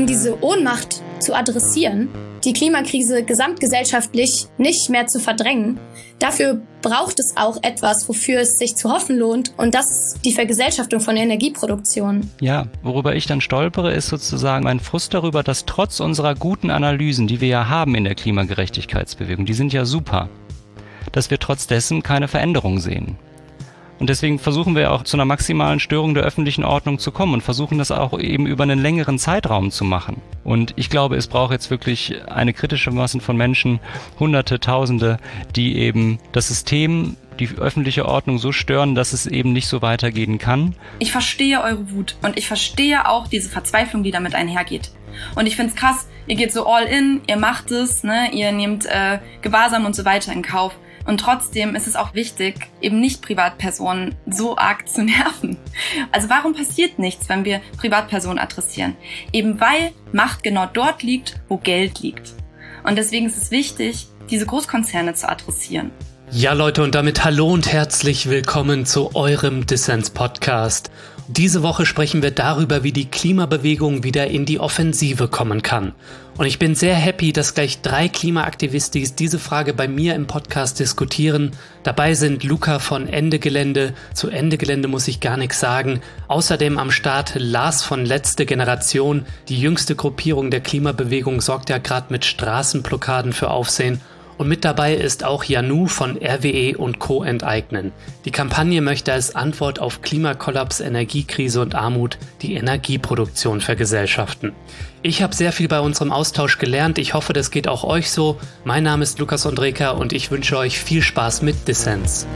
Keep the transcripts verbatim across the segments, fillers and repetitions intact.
um diese Ohnmacht zu adressieren, die Klimakrise gesamtgesellschaftlich nicht mehr zu verdrängen, dafür braucht es auch etwas, wofür es sich zu hoffen lohnt. Und das ist die Vergesellschaftung von Energieproduktion. Ja, worüber ich dann stolpere, ist sozusagen mein Frust darüber, dass trotz unserer guten Analysen, die wir ja haben in der Klimagerechtigkeitsbewegung, die sind ja super, dass wir trotz dessen keine Veränderung sehen. Und deswegen versuchen wir auch zu einer maximalen Störung der öffentlichen Ordnung zu kommen und versuchen das auch eben über einen längeren Zeitraum zu machen. Und ich glaube, es braucht jetzt wirklich eine kritische Masse von Menschen, Hunderte, Tausende, die eben das System, die öffentliche Ordnung so stören, dass es eben nicht so weitergehen kann. Ich verstehe eure Wut und ich verstehe auch diese Verzweiflung, die damit einhergeht. Und ich finde es krass, ihr geht so all in, ihr macht es, ne, ihr nehmt äh, Gewahrsam und so weiter in Kauf. Und trotzdem ist es auch wichtig, eben nicht Privatpersonen so arg zu nerven. Also warum passiert nichts, wenn wir Privatpersonen adressieren? Eben weil Macht genau dort liegt, wo Geld liegt. Und deswegen ist es wichtig, diese Großkonzerne zu adressieren. Ja, Leute, und damit hallo und herzlich willkommen zu eurem Dissens-Podcast. Diese Woche sprechen wir darüber, wie die Klimabewegung wieder in die Offensive kommen kann. Und ich bin sehr happy, dass gleich drei Klimaaktivistis diese Frage bei mir im Podcast diskutieren. Dabei sind Luca von Ende Gelände. Zu Ende Gelände muss ich gar nichts sagen. Außerdem am Start Lars von Letzte Generation. Die jüngste Gruppierung der Klimabewegung sorgt ja gerade mit Straßenblockaden für Aufsehen. Und mit dabei ist auch Janu von R W E und Co. enteignen. Die Kampagne möchte als Antwort auf Klimakollaps, Energiekrise und Armut die Energieproduktion vergesellschaften. Ich habe sehr viel bei unserem Austausch gelernt. Ich hoffe, das geht auch euch so. Mein Name ist Lukas Ondreka und ich wünsche euch viel Spaß mit Dissens.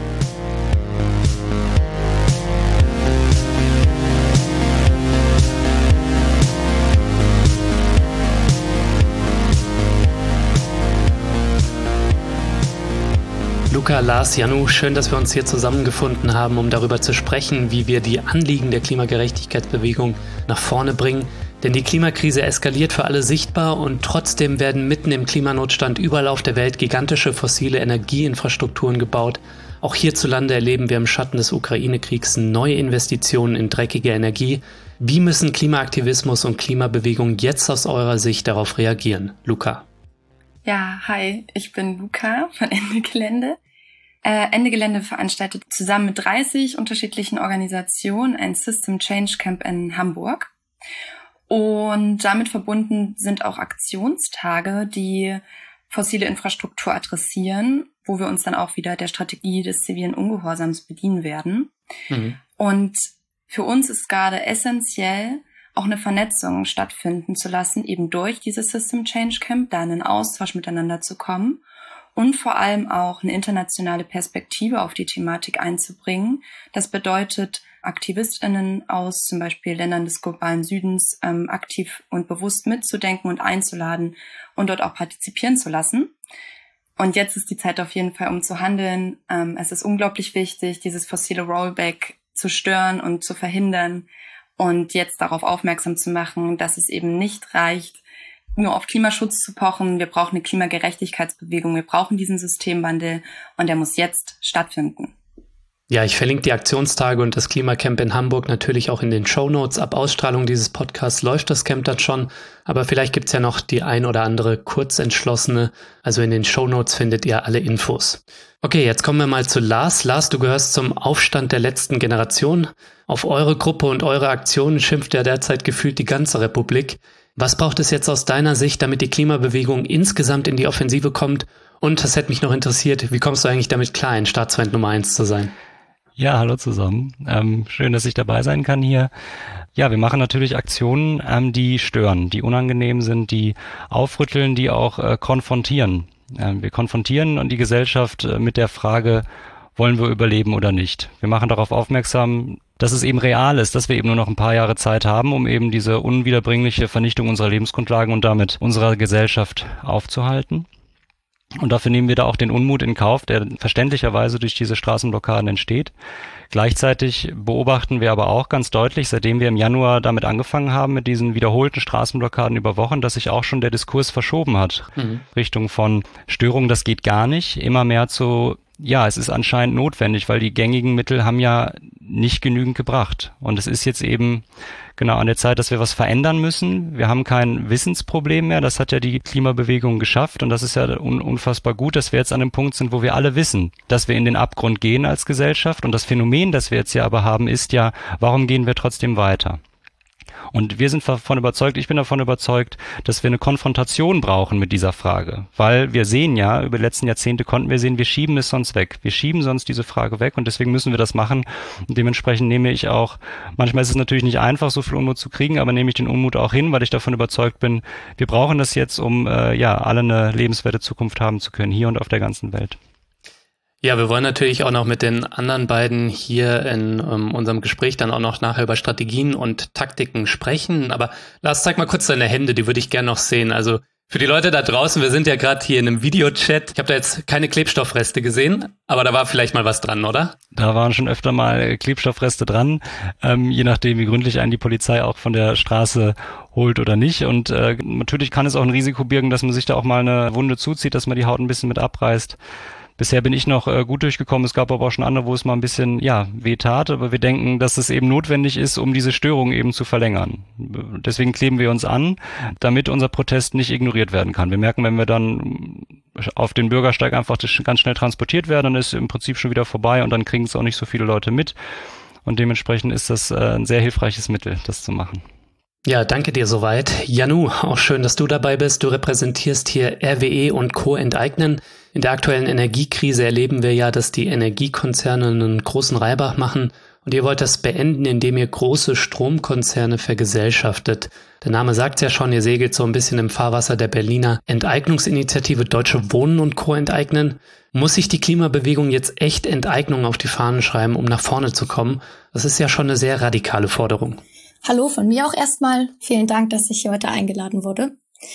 Luca, Lars, Janu, schön, dass wir uns hier zusammengefunden haben, um darüber zu sprechen, wie wir die Anliegen der Klimagerechtigkeitsbewegung nach vorne bringen. Denn die Klimakrise eskaliert für alle sichtbar und trotzdem werden mitten im Klimanotstand überall auf der Welt gigantische fossile Energieinfrastrukturen gebaut. Auch hierzulande erleben wir im Schatten des Ukraine-Kriegs neue Investitionen in dreckige Energie. Wie müssen Klimaaktivismus und Klimabewegung jetzt aus eurer Sicht darauf reagieren? Luca. Ja, hi, ich bin Luca von Ende Gelände. Äh, Ende Gelände veranstaltet zusammen mit dreißig unterschiedlichen Organisationen ein System Change Camp in Hamburg. Und damit verbunden sind auch Aktionstage, die fossile Infrastruktur adressieren, wo wir uns dann auch wieder der Strategie des zivilen Ungehorsams bedienen werden. Mhm. Und für uns ist gerade essentiell, auch eine Vernetzung stattfinden zu lassen, eben durch dieses System Change Camp, da in einen Austausch miteinander zu kommen und vor allem auch eine internationale Perspektive auf die Thematik einzubringen. Das bedeutet, AktivistInnen aus zum Beispiel Ländern des globalen Südens ähm, aktiv und bewusst mitzudenken und einzuladen und dort auch partizipieren zu lassen. Und jetzt ist die Zeit auf jeden Fall, um zu handeln. Ähm, es ist unglaublich wichtig, dieses fossile Rollback zu stören und zu verhindern und jetzt darauf aufmerksam zu machen, dass es eben nicht reicht, nur auf Klimaschutz zu pochen. Wir brauchen eine Klimagerechtigkeitsbewegung, wir brauchen diesen Systemwandel und der muss jetzt stattfinden. Ja, ich verlinke die Aktionstage und das Klimacamp in Hamburg natürlich auch in den Shownotes. Ab Ausstrahlung dieses Podcasts läuft das Camp dann schon, aber vielleicht gibt's ja noch die ein oder andere Kurzentschlossene. Also in den Shownotes findet ihr alle Infos. Okay, jetzt kommen wir mal zu Lars. Lars, du gehörst zum Aufstand der letzten Generation. Auf eure Gruppe und eure Aktionen schimpft ja derzeit gefühlt die ganze Republik. Was braucht es jetzt aus deiner Sicht, damit die Klimabewegung insgesamt in die Offensive kommt? Und das hätte mich noch interessiert, wie kommst du eigentlich damit klar, ein Staatsfeind Nummer eins zu sein? Ja, hallo zusammen. Ähm, schön, dass ich dabei sein kann hier. Ja, wir machen natürlich Aktionen, ähm, die stören, die unangenehm sind, die aufrütteln, die auch äh, konfrontieren. Ähm, wir konfrontieren die Gesellschaft äh, mit der Frage, wollen wir überleben oder nicht? Wir machen darauf aufmerksam, dass es eben real ist, dass wir eben nur noch ein paar Jahre Zeit haben, um eben diese unwiederbringliche Vernichtung unserer Lebensgrundlagen und damit unserer Gesellschaft aufzuhalten. Und dafür nehmen wir da auch den Unmut in Kauf, der verständlicherweise durch diese Straßenblockaden entsteht. Gleichzeitig beobachten wir aber auch ganz deutlich, seitdem wir im Januar damit angefangen haben, mit diesen wiederholten Straßenblockaden über Wochen, dass sich auch schon der Diskurs verschoben hat. Mhm. Richtung von Störung, das geht gar nicht, immer mehr zu ja, es ist anscheinend notwendig, weil die gängigen Mittel haben ja nicht genügend gebracht. Und es ist jetzt eben genau an der Zeit, dass wir was verändern müssen. Wir haben kein Wissensproblem mehr. Das hat ja die Klimabewegung geschafft. Und das ist ja un- unfassbar gut, dass wir jetzt an dem Punkt sind, wo wir alle wissen, dass wir in den Abgrund gehen als Gesellschaft. Und das Phänomen, das wir jetzt hier aber haben, ist ja, warum gehen wir trotzdem weiter? Und wir sind davon überzeugt, ich bin davon überzeugt, dass wir eine Konfrontation brauchen mit dieser Frage. Weil wir sehen ja, über die letzten Jahrzehnte konnten wir sehen, wir schieben es sonst weg. Wir schieben sonst diese Frage weg und deswegen müssen wir das machen. Und dementsprechend nehme ich auch, manchmal ist es natürlich nicht einfach, so viel Unmut zu kriegen, aber nehme ich den Unmut auch hin, weil ich davon überzeugt bin, wir brauchen das jetzt, um äh, ja alle eine lebenswerte Zukunft haben zu können, hier und auf der ganzen Welt. Ja, wir wollen natürlich auch noch mit den anderen beiden hier in um, unserem Gespräch dann auch noch nachher über Strategien und Taktiken sprechen. Aber Lars, zeig mal kurz deine Hände, die würde ich gerne noch sehen. Also für die Leute da draußen, wir sind ja gerade hier in einem Videochat. Ich habe da jetzt keine Klebstoffreste gesehen, aber da war vielleicht mal was dran, oder? Da waren schon öfter mal Klebstoffreste dran, ähm, je nachdem, wie gründlich einen die Polizei auch von der Straße holt oder nicht. Und äh, natürlich kann es auch ein Risiko birgen, dass man sich da auch mal eine Wunde zuzieht, dass man die Haut ein bisschen mit abreißt. Bisher bin ich noch äh, gut durchgekommen. Es gab aber auch schon andere, wo es mal ein bisschen, ja, weh tat. Aber wir denken, dass es eben notwendig ist, um diese Störung eben zu verlängern. Deswegen kleben wir uns an, damit unser Protest nicht ignoriert werden kann. Wir merken, wenn wir dann auf den Bürgersteig einfach ganz schnell transportiert werden, dann ist im Prinzip schon wieder vorbei und dann kriegen es auch nicht so viele Leute mit. Und dementsprechend ist das äh, ein sehr hilfreiches Mittel, das zu machen. Ja, danke dir soweit. Janu, auch schön, dass du dabei bist. Du repräsentierst hier R W E und Co. enteignen. In der aktuellen Energiekrise erleben wir ja, dass die Energiekonzerne einen großen Reibach machen. Und ihr wollt das beenden, indem ihr große Stromkonzerne vergesellschaftet. Der Name sagt ja schon, ihr segelt so ein bisschen im Fahrwasser der Berliner Enteignungsinitiative Deutsche Wohnen und Co. enteignen. Muss sich die Klimabewegung jetzt echt Enteignung auf die Fahnen schreiben, um nach vorne zu kommen? Das ist ja schon eine sehr radikale Forderung. Hallo von mir auch erstmal. Vielen Dank, dass ich hier heute eingeladen wurde.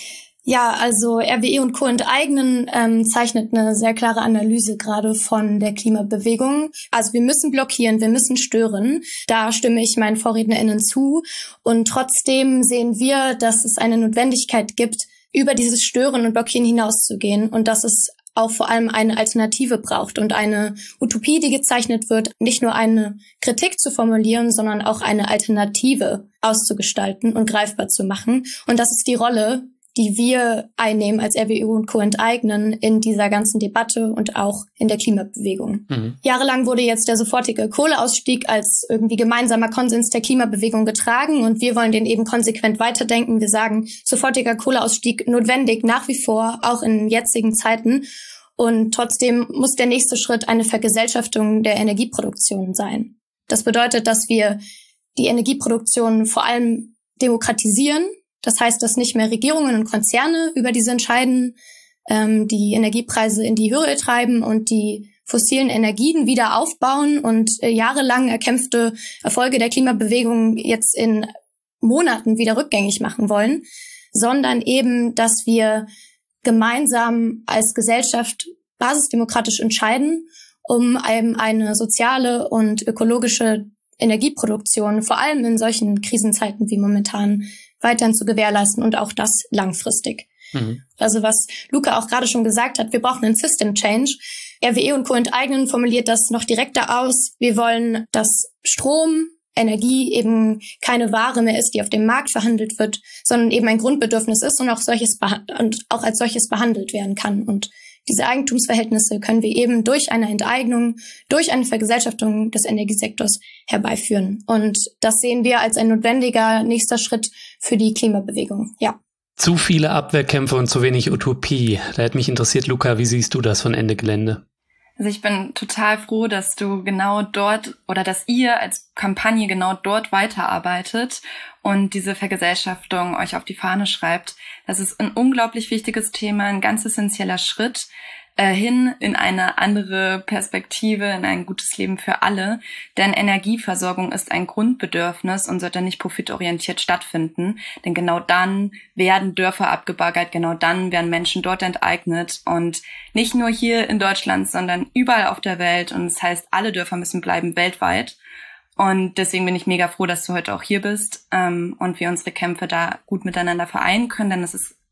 Ja, also R W E und Co. enteignen ähm, zeichnet eine sehr klare Analyse gerade von der Klimabewegung. Also wir müssen blockieren, wir müssen stören. Da stimme ich meinen VorrednerInnen zu. Und trotzdem sehen wir, dass es eine Notwendigkeit gibt, über dieses Stören und Blockieren hinauszugehen und dass es auch vor allem eine Alternative braucht und eine Utopie, die gezeichnet wird, nicht nur eine Kritik zu formulieren, sondern auch eine Alternative auszugestalten und greifbar zu machen. Und das ist die Rolle, die wir einnehmen als R W E und Co. enteignen in dieser ganzen Debatte und auch in der Klimabewegung. Mhm. Jahrelang wurde jetzt der sofortige Kohleausstieg als irgendwie gemeinsamer Konsens der Klimabewegung getragen und wir wollen den eben konsequent weiterdenken. Wir sagen, sofortiger Kohleausstieg notwendig nach wie vor, auch in jetzigen Zeiten. Und trotzdem muss der nächste Schritt eine Vergesellschaftung der Energieproduktion sein. Das bedeutet, dass wir die Energieproduktion vor allem demokratisieren. Das heißt, dass nicht mehr Regierungen und Konzerne über diese entscheiden, ähm, die Energiepreise in die Höhe treiben und die fossilen Energien wieder aufbauen und äh, jahrelang erkämpfte Erfolge der Klimabewegung jetzt in Monaten wieder rückgängig machen wollen, sondern eben, dass wir gemeinsam als Gesellschaft basisdemokratisch entscheiden, um eben eine soziale und ökologische Energieproduktion, vor allem in solchen Krisenzeiten wie momentan, weiterhin zu gewährleisten und auch das langfristig. Mhm. Also was Luca auch gerade schon gesagt hat, wir brauchen einen System Change. R W E und Co. enteignen formuliert das noch direkter aus. Wir wollen, dass Strom, Energie eben keine Ware mehr ist, die auf dem Markt verhandelt wird, sondern eben ein Grundbedürfnis ist und auch solches und auch als solches behandelt werden kann. Und diese Eigentumsverhältnisse können wir eben durch eine Enteignung, durch eine Vergesellschaftung des Energiesektors herbeiführen. Und das sehen wir als ein notwendiger nächster Schritt für die Klimabewegung. Ja. Zu viele Abwehrkämpfe und zu wenig Utopie. Da hätte mich interessiert, Luca, wie siehst du das von Ende Gelände? Also ich bin total froh, dass du genau dort oder dass ihr als Kampagne genau dort weiterarbeitet und diese Vergesellschaftung euch auf die Fahne schreibt. Das ist ein unglaublich wichtiges Thema, ein ganz essentieller Schritt äh, hin in eine andere Perspektive, in ein gutes Leben für alle. Denn Energieversorgung ist ein Grundbedürfnis und sollte nicht profitorientiert stattfinden. Denn genau dann werden Dörfer abgebaggert, genau dann werden Menschen dort enteignet. Und nicht nur hier in Deutschland, sondern überall auf der Welt. Und das heißt, alle Dörfer müssen bleiben weltweit. Und deswegen bin ich mega froh, dass du heute auch hier bist ähm, und wir unsere Kämpfe da gut miteinander vereinen können, denn es ist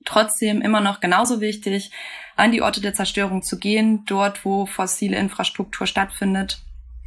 trotzdem immer noch genauso wichtig, an die Orte der Zerstörung zu gehen, dort, wo fossile Infrastruktur stattfindet,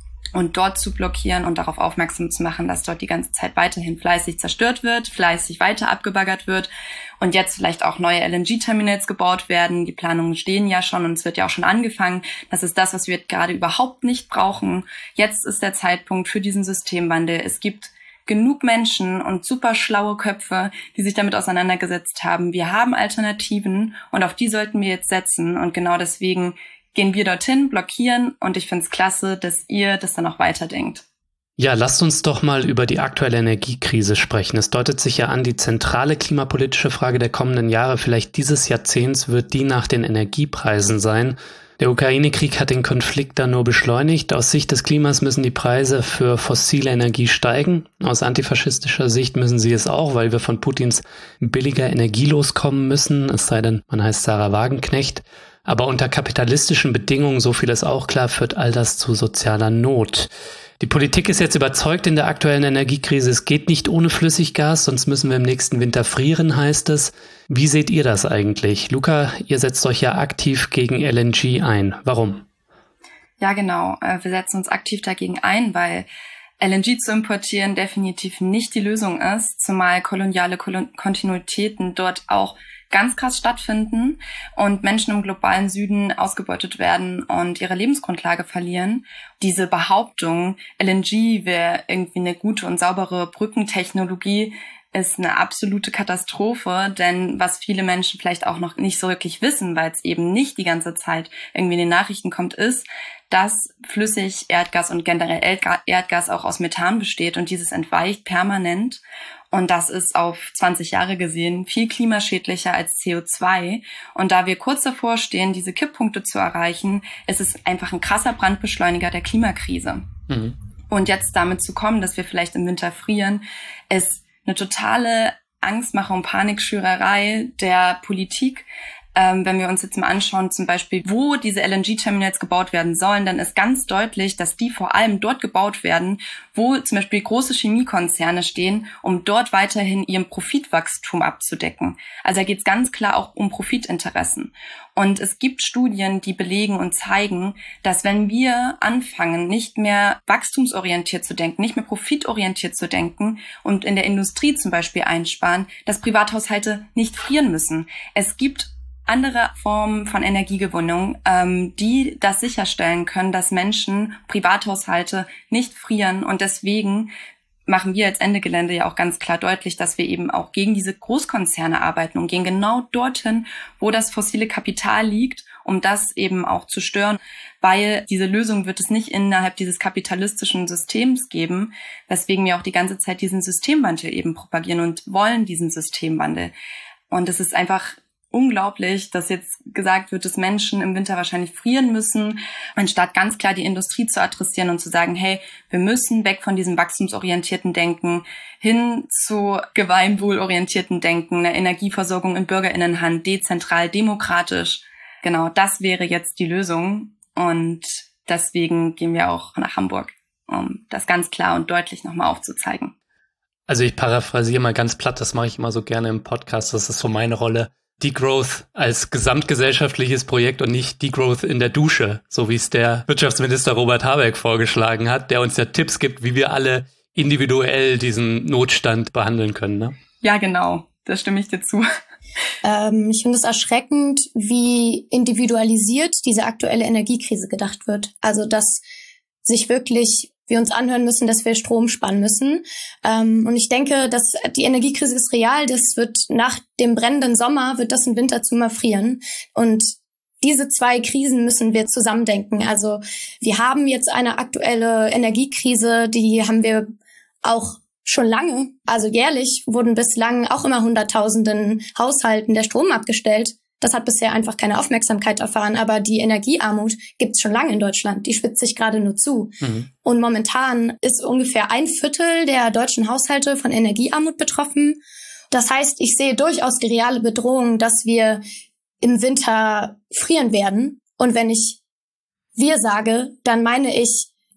und dort zu blockieren und darauf aufmerksam zu machen, dass dort die ganze Zeit weiterhin fleißig zerstört wird, fleißig weiter abgebaggert wird und jetzt vielleicht auch neue L N G-Terminals gebaut werden. Die Planungen stehen ja schon und es wird ja auch schon angefangen. Das ist das, was wir gerade überhaupt nicht brauchen. Jetzt ist der Zeitpunkt für diesen Systemwandel. Es gibt genug Menschen und super schlaue Köpfe, die sich damit auseinandergesetzt haben. Wir haben Alternativen und auf die sollten wir jetzt setzen. Und genau deswegen gehen wir dorthin, blockieren, und ich finde es klasse, dass ihr das dann auch weiterdenkt. Ja, lasst uns doch mal über die aktuelle Energiekrise sprechen. Es deutet sich ja an, die zentrale klimapolitische Frage der kommenden Jahre, vielleicht dieses Jahrzehnts, wird die nach den Energiepreisen sein. Der Ukraine-Krieg hat den Konflikt da nur beschleunigt. Aus Sicht des Klimas müssen die Preise für fossile Energie steigen. Aus antifaschistischer Sicht müssen sie es auch, weil wir von Putins billiger Energie loskommen müssen, es sei denn, man heißt Sarah Wagenknecht. Aber unter kapitalistischen Bedingungen, so viel ist auch klar, führt all das zu sozialer Not. Die Politik ist jetzt überzeugt in der aktuellen Energiekrise, es geht nicht ohne Flüssiggas, sonst müssen wir im nächsten Winter frieren, heißt es. Wie seht ihr das eigentlich? Luca, ihr setzt euch ja aktiv gegen L N G ein. Warum? Ja, genau. Wir setzen uns aktiv dagegen ein, weil L N G zu importieren definitiv nicht die Lösung ist, zumal koloniale Kontinuitäten dort auch ganz krass stattfinden und Menschen im globalen Süden ausgebeutet werden und ihre Lebensgrundlage verlieren. Diese Behauptung, L N G wäre irgendwie eine gute und saubere Brückentechnologie, ist eine absolute Katastrophe, denn was viele Menschen vielleicht auch noch nicht so wirklich wissen, weil es eben nicht die ganze Zeit irgendwie in den Nachrichten kommt, ist, dass flüssig Erdgas und generell Erdgas auch aus Methan besteht und dieses entweicht permanent. Und das ist auf zwanzig Jahre gesehen viel klimaschädlicher als C O zwei. Und da wir kurz davor stehen, diese Kipppunkte zu erreichen, ist es einfach ein krasser Brandbeschleuniger der Klimakrise. Mhm. Und jetzt damit zu kommen, dass wir vielleicht im Winter frieren, ist eine totale Angstmache und Panikschürerei der Politik. Ähm, wenn wir uns jetzt mal anschauen, zum Beispiel, wo diese L N G-Terminals gebaut werden sollen, dann ist ganz deutlich, dass die vor allem dort gebaut werden, wo zum Beispiel große Chemiekonzerne stehen, um dort weiterhin ihren Profitwachstum abzudecken. Also da geht es ganz klar auch um Profitinteressen. Und es gibt Studien, die belegen und zeigen, dass wenn wir anfangen, nicht mehr wachstumsorientiert zu denken, nicht mehr profitorientiert zu denken und in der Industrie zum Beispiel einsparen, dass Privathaushalte nicht frieren müssen. Es gibt andere Formen von Energiegewinnung, ähm, die das sicherstellen können, dass Menschen, Privathaushalte nicht frieren. Und deswegen machen wir als Ende Gelände ja auch ganz klar deutlich, dass wir eben auch gegen diese Großkonzerne arbeiten und gehen genau dorthin, wo das fossile Kapital liegt, um das eben auch zu stören, weil diese Lösung wird es nicht innerhalb dieses kapitalistischen Systems geben, weswegen wir auch die ganze Zeit diesen Systemwandel eben propagieren und wollen diesen Systemwandel. Und es ist einfach unglaublich, dass jetzt gesagt wird, dass Menschen im Winter wahrscheinlich frieren müssen, anstatt ganz klar die Industrie zu adressieren und zu sagen, hey, wir müssen weg von diesem wachstumsorientierten Denken hin zu gemeinwohlorientierten Denken, eine Energieversorgung in BürgerInnenhand, dezentral, demokratisch. Genau, das wäre jetzt die Lösung und deswegen gehen wir auch nach Hamburg, um das ganz klar und deutlich nochmal aufzuzeigen. Also ich paraphrasiere mal ganz platt, das mache ich immer so gerne im Podcast, das ist so meine Rolle. Degrowth als gesamtgesellschaftliches Projekt und nicht Degrowth in der Dusche, so wie es der Wirtschaftsminister Robert Habeck vorgeschlagen hat, der uns ja Tipps gibt, wie wir alle individuell diesen Notstand behandeln können, ne? Ja, genau. Da stimme ich dir zu. Ähm, ich finde es erschreckend, wie individualisiert diese aktuelle Energiekrise gedacht wird. Also, dass sich wirklich wir uns anhören müssen, dass wir Strom sparen müssen. Ähm, und ich denke, dass die Energiekrise ist real. Das wird nach dem brennenden Sommer, wird das im Winter zu mal frieren. Und diese zwei Krisen müssen wir zusammendenken. Also wir haben jetzt eine aktuelle Energiekrise, die haben wir auch schon lange. Also jährlich wurden bislang auch immer Hunderttausenden Haushalten der Strom abgestellt. Das hat bisher einfach keine Aufmerksamkeit erfahren, aber die Energiearmut gibt es schon lange in Deutschland. Die spitzt sich gerade nur zu. Mhm. Und momentan ist ungefähr ein Viertel der deutschen Haushalte von Energiearmut betroffen. Das heißt, ich sehe durchaus die reale Bedrohung, dass wir im Winter frieren werden. Und wenn ich wir sage, dann meine ich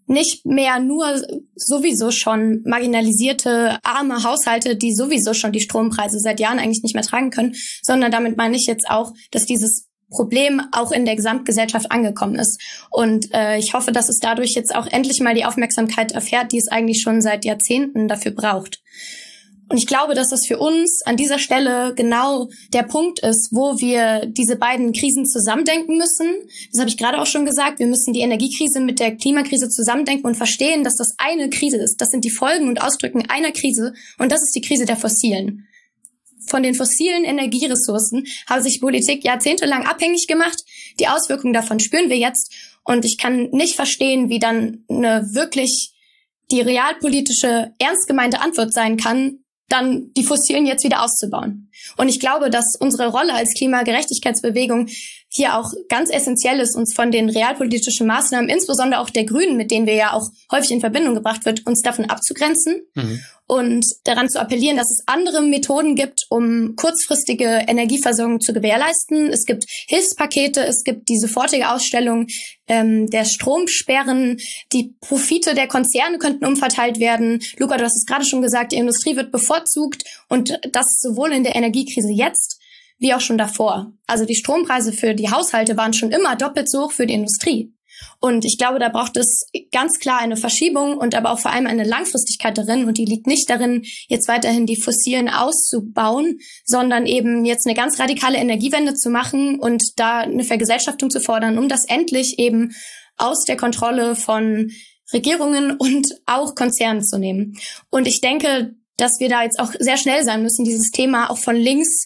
nicht mehr nur sowieso schon marginalisierte, arme Haushalte, die sowieso schon die Strompreise seit Jahren eigentlich nicht mehr tragen können, sondern damit meine ich jetzt auch, dass dieses Problem auch in der Gesamtgesellschaft angekommen ist. Und äh, ich hoffe, dass es dadurch jetzt auch endlich mal die Aufmerksamkeit erfährt, die es eigentlich schon seit Jahrzehnten dafür braucht. Und ich glaube, dass das für uns an dieser Stelle genau der Punkt ist, wo wir diese beiden Krisen zusammendenken müssen. Das habe ich gerade auch schon gesagt. Wir müssen die Energiekrise mit der Klimakrise zusammendenken und verstehen, dass das eine Krise ist. Das sind die Folgen und Auswirkungen einer Krise. Und das ist die Krise der Fossilen. Von den fossilen Energieressourcen hat sich Politik jahrzehntelang abhängig gemacht. Die Auswirkungen davon spüren wir jetzt. Und ich kann nicht verstehen, wie dann eine wirklich die realpolitische, ernst gemeinte Antwort sein kann, dann die Fossilen jetzt wieder auszubauen. Und ich glaube, dass unsere Rolle als Klimagerechtigkeitsbewegung hier auch ganz essentiell ist, uns von den realpolitischen Maßnahmen, insbesondere auch der Grünen, mit denen wir ja auch häufig in Verbindung gebracht wird, uns davon abzugrenzen mhm. und daran zu appellieren, dass es andere Methoden gibt, um kurzfristige Energieversorgung zu gewährleisten. Es gibt Hilfspakete, es gibt die sofortige Ausstellung ähm, der Stromsperren, die Profite der Konzerne könnten umverteilt werden. Luca, du hast es gerade schon gesagt, die Industrie wird bevorzugt und das sowohl in der Energiekrise jetzt wie auch schon davor. Also die Strompreise für die Haushalte waren schon immer doppelt so hoch für die Industrie. Und ich glaube, da braucht es ganz klar eine Verschiebung und aber auch vor allem eine Langfristigkeit darin. Und die liegt nicht darin, jetzt weiterhin die Fossilen auszubauen, sondern eben jetzt eine ganz radikale Energiewende zu machen und da eine Vergesellschaftung zu fordern, um das endlich eben aus der Kontrolle von Regierungen und auch Konzernen zu nehmen. Und ich denke, dass wir da jetzt auch sehr schnell sein müssen, dieses Thema auch von links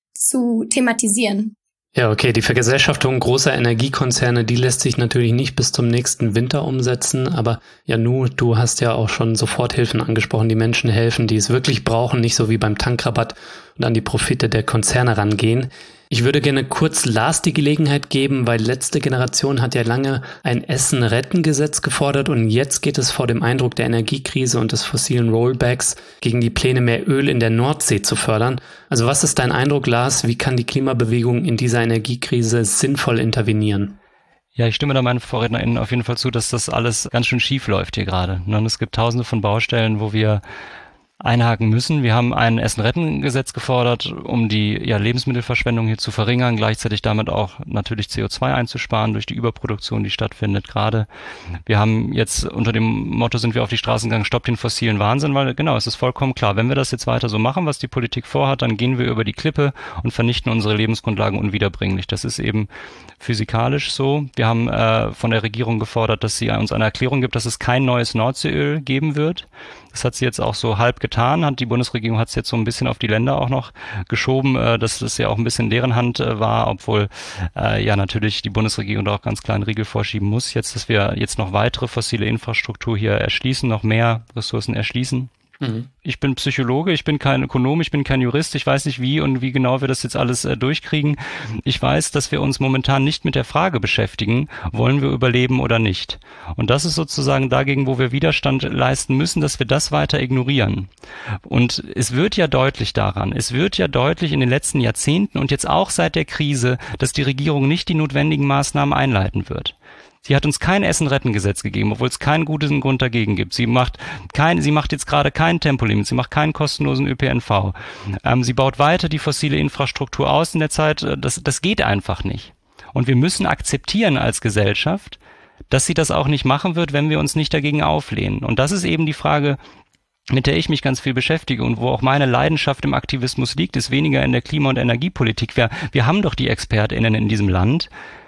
zu thematisieren. Ja, okay, die Vergesellschaftung großer Energiekonzerne, die lässt sich natürlich nicht bis zum nächsten Winter umsetzen, aber Janu, du hast ja auch schon Soforthilfen angesprochen, die Menschen helfen, die es wirklich brauchen, nicht so wie beim Tankrabatt und an die Profite der Konzerne rangehen. Ich würde gerne kurz Lars die Gelegenheit geben, weil letzte Generation hat ja lange ein Essen-Retten-Gesetz gefordert und jetzt geht es vor dem Eindruck der Energiekrise und des fossilen Rollbacks gegen die Pläne, mehr Öl in der Nordsee zu fördern. Also was ist dein Eindruck, Lars? Wie kann die Klimabewegung in dieser Energiekrise sinnvoll intervenieren? Ja, ich stimme da meinen VorrednerInnen auf jeden Fall zu, dass das alles ganz schön schief läuft hier gerade. Und es gibt tausende von Baustellen, wo wir einhaken müssen. Wir haben ein Essen-Retten-Gesetz gefordert, um die ja, Lebensmittelverschwendung hier zu verringern, gleichzeitig damit auch natürlich C O zwei einzusparen durch die Überproduktion, die stattfindet gerade. Wir haben jetzt unter dem Motto sind wir auf die Straßen gegangen, stoppt den fossilen Wahnsinn, weil genau, es ist vollkommen klar, wenn wir das jetzt weiter so machen, was die Politik vorhat, dann gehen wir über die Klippe und vernichten unsere Lebensgrundlagen unwiederbringlich. Das ist eben physikalisch so. Wir haben äh, von der Regierung gefordert, dass sie uns eine Erklärung gibt, dass es kein neues Nordseeöl geben wird. Das hat sie jetzt auch so halb getan, hat die Bundesregierung hat es jetzt so ein bisschen auf die Länder auch noch geschoben, äh, dass das ja auch ein bisschen in deren Hand äh, war, obwohl äh, ja natürlich die Bundesregierung da auch ganz klar einen Riegel vorschieben muss. Jetzt, dass wir jetzt noch weitere fossile Infrastruktur hier erschließen, noch mehr Ressourcen erschließen. Mhm. Ich bin Psychologe, ich bin kein Ökonom, ich bin kein Jurist, ich weiß nicht wie und wie genau wir das jetzt alles äh, durchkriegen. Ich weiß, dass wir uns momentan nicht mit der Frage beschäftigen, wollen wir überleben oder nicht. Und das ist sozusagen dagegen, wo wir Widerstand leisten müssen, dass wir das weiter ignorieren. Und es wird ja deutlich daran, es wird ja deutlich in den letzten Jahrzehnten und jetzt auch seit der Krise, dass die Regierung nicht die notwendigen Maßnahmen einleiten wird. Sie hat uns kein Essen-Retten-Gesetz gegeben, obwohl es keinen guten Grund dagegen gibt. Sie macht kein, sie macht jetzt gerade kein Tempolimit, sie macht keinen kostenlosen Ö P N V. Ähm, sie baut weiter die fossile Infrastruktur aus in der Zeit. Das, das geht einfach nicht. Und wir müssen akzeptieren als Gesellschaft, dass sie das auch nicht machen wird, wenn wir uns nicht dagegen auflehnen. Und das ist eben die Frage, mit der ich mich ganz viel beschäftige und wo auch meine Leidenschaft im Aktivismus liegt, ist weniger in der Klima- und Energiepolitik. Wir, wir haben doch die ExpertInnen in diesem Land,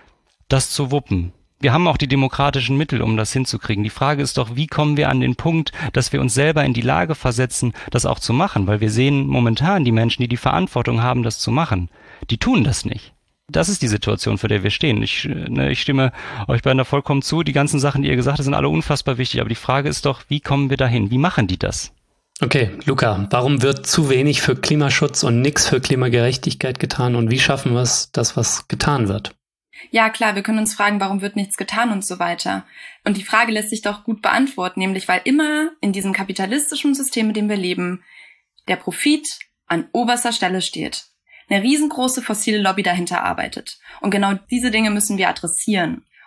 das zu wuppen. Wir haben auch die demokratischen Mittel, um das hinzukriegen. Die Frage ist doch, wie kommen wir an den Punkt, dass wir uns selber in die Lage versetzen, das auch zu machen? Weil wir sehen momentan die Menschen, die die Verantwortung haben, das zu machen. Die tun das nicht. Das ist die Situation, vor der wir stehen. Ich, ne, ich stimme euch beiden da vollkommen zu. Die ganzen Sachen, die ihr gesagt habt, sind alle unfassbar wichtig. Aber die Frage ist doch, wie kommen wir dahin? Wie machen die das? Okay, Luca, warum wird zu wenig für Klimaschutz und nichts für Klimagerechtigkeit getan? Und wie schaffen wir es, das, was getan wird? Ja, klar, wir können uns fragen, warum wird nichts getan und so weiter. Und die Frage lässt sich doch gut beantworten, nämlich weil immer in diesem kapitalistischen System, in dem wir leben, der Profit an oberster Stelle steht. Eine riesengroße fossile Lobby dahinter arbeitet. Und genau diese Dinge müssen wir adressieren.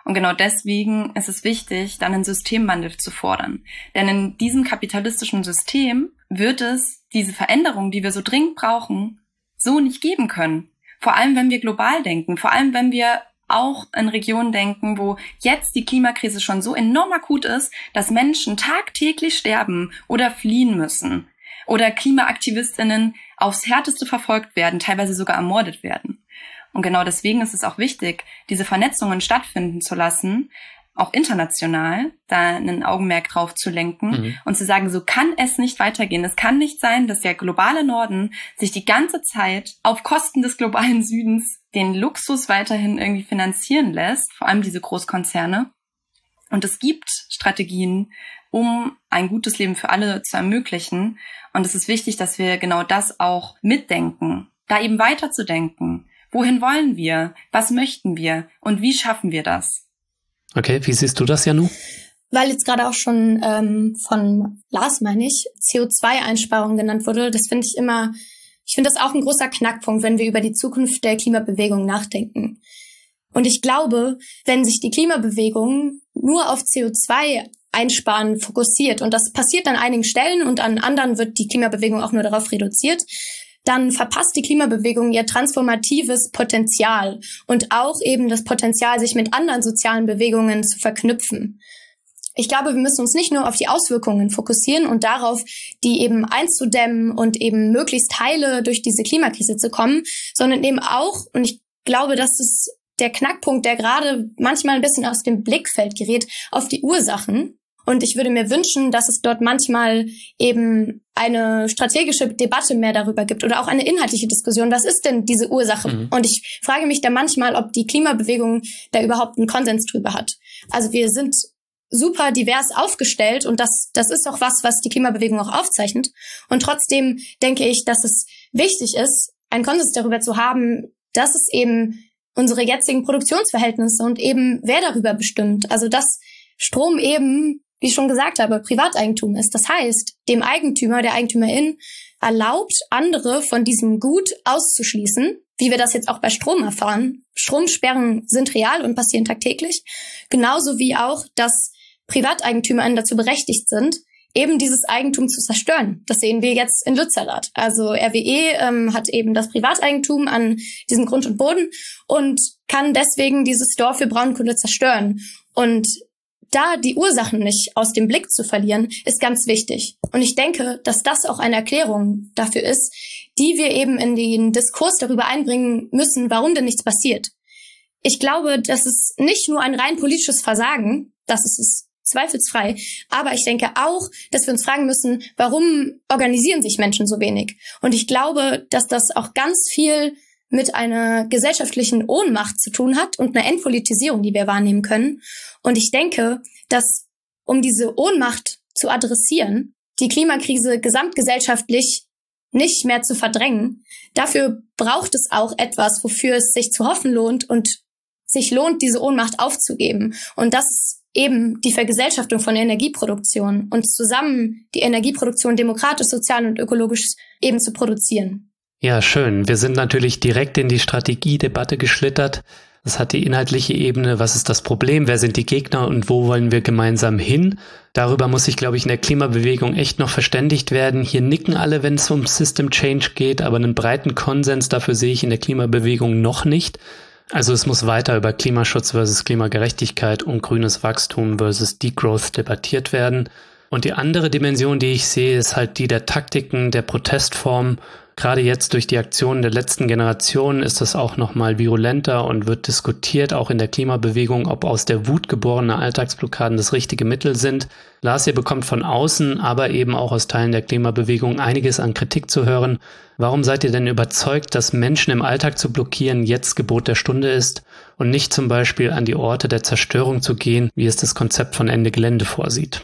Und genau deswegen ist es wichtig, dann einen Systemwandel zu fordern. Denn in diesem kapitalistischen System wird es diese Veränderung, die wir so dringend brauchen, so nicht geben können. Vor allem, wenn wir global denken, vor allem, wenn wir auch in Regionen denken, wo jetzt die Klimakrise schon so enorm akut ist, dass Menschen tagtäglich sterben oder fliehen müssen oder KlimaaktivistInnen aufs Härteste verfolgt werden, teilweise sogar ermordet werden. Und genau deswegen ist es auch wichtig, diese Vernetzungen stattfinden zu lassen, auch international, da ein Augenmerk drauf zu lenken mhm. und zu sagen, so kann es nicht weitergehen. Es kann nicht sein, dass der globale Norden sich die ganze Zeit auf Kosten des globalen Südens den Luxus weiterhin irgendwie finanzieren lässt, vor allem diese Großkonzerne. Und es gibt Strategien, um ein gutes Leben für alle zu ermöglichen. Und es ist wichtig, dass wir genau das auch mitdenken, da eben weiterzudenken. Wohin wollen wir? Was möchten wir? Und wie schaffen wir das? Okay, wie siehst du das, Janu? Weil jetzt gerade auch schon ähm, von Lars, meine ich, C O zwei Einsparung genannt wurde, das finde ich immer, ich finde das auch ein großer Knackpunkt, wenn wir über die Zukunft der Klimabewegung nachdenken. Und ich glaube, wenn sich die Klimabewegung nur auf C O zwei Einsparen fokussiert, und das passiert an einigen Stellen und an anderen wird die Klimabewegung auch nur darauf reduziert, dann verpasst die Klimabewegung ihr transformatives Potenzial und auch eben das Potenzial, sich mit anderen sozialen Bewegungen zu verknüpfen. Ich glaube, wir müssen uns nicht nur auf die Auswirkungen fokussieren und darauf, die eben einzudämmen und eben möglichst heile durch diese Klimakrise zu kommen, sondern eben auch, und ich glaube, das ist der Knackpunkt, der gerade manchmal ein bisschen aus dem Blickfeld gerät, auf die Ursachen. Und ich würde mir wünschen, dass es dort manchmal eben eine strategische Debatte mehr darüber gibt oder auch eine inhaltliche Diskussion. Was ist denn diese Ursache? Mhm. Und ich frage mich da manchmal, ob die Klimabewegung da überhaupt einen Konsens drüber hat. Also wir sind super divers aufgestellt und das, das ist auch was, was die Klimabewegung auch aufzeichnet. Und trotzdem denke ich, dass es wichtig ist, einen Konsens darüber zu haben, dass es eben unsere jetzigen Produktionsverhältnisse und eben wer darüber bestimmt. Also dass Strom eben, wie ich schon gesagt habe, Privateigentum ist. Das heißt, dem Eigentümer, der Eigentümerin erlaubt, andere von diesem Gut auszuschließen, wie wir das jetzt auch bei Strom erfahren. Stromsperren sind real und passieren tagtäglich. Genauso wie auch, dass PrivateigentümerInnen dazu berechtigt sind, eben dieses Eigentum zu zerstören. Das sehen wir jetzt in Lützerath. Also R W E ähm, hat eben das Privateigentum an diesem Grund und Boden und kann deswegen dieses Dorf für Braunkohle zerstören. Und da die Ursachen nicht aus dem Blick zu verlieren, ist ganz wichtig. Und ich denke, dass das auch eine Erklärung dafür ist, die wir eben in den Diskurs darüber einbringen müssen, warum denn nichts passiert. Ich glaube, das ist nicht nur ein rein politisches Versagen, das ist es zweifelsfrei, aber ich denke auch, dass wir uns fragen müssen, warum organisieren sich Menschen so wenig? Und ich glaube, dass das auch ganz viel mit einer gesellschaftlichen Ohnmacht zu tun hat und einer Entpolitisierung, die wir wahrnehmen können. Und ich denke, dass, um diese Ohnmacht zu adressieren, die Klimakrise gesamtgesellschaftlich nicht mehr zu verdrängen, dafür braucht es auch etwas, wofür es sich zu hoffen lohnt und sich lohnt, diese Ohnmacht aufzugeben. Und das ist eben die Vergesellschaftung von Energieproduktion und zusammen die Energieproduktion demokratisch, sozial und ökologisch eben zu produzieren. Ja, schön. Wir sind natürlich direkt in die Strategiedebatte geschlittert. Das hat die inhaltliche Ebene. Was ist das Problem? Wer sind die Gegner und wo wollen wir gemeinsam hin? Darüber muss sich, glaube ich, in der Klimabewegung echt noch verständigt werden. Hier nicken alle, wenn es um System Change geht, aber einen breiten Konsens dafür sehe ich in der Klimabewegung noch nicht. Also es muss weiter über Klimaschutz versus Klimagerechtigkeit und grünes Wachstum versus Degrowth debattiert werden. Und die andere Dimension, die ich sehe, ist halt die der Taktiken, der Protestformen. Gerade jetzt durch die Aktionen der letzten Generation ist das auch nochmal virulenter und wird diskutiert, auch in der Klimabewegung, ob aus der Wut geborene Alltagsblockaden das richtige Mittel sind. Lars, ihr bekommt von außen, aber eben auch aus Teilen der Klimabewegung einiges an Kritik zu hören. Warum seid ihr denn überzeugt, dass Menschen im Alltag zu blockieren jetzt Gebot der Stunde ist und nicht zum Beispiel an die Orte der Zerstörung zu gehen, wie es das Konzept von Ende Gelände vorsieht?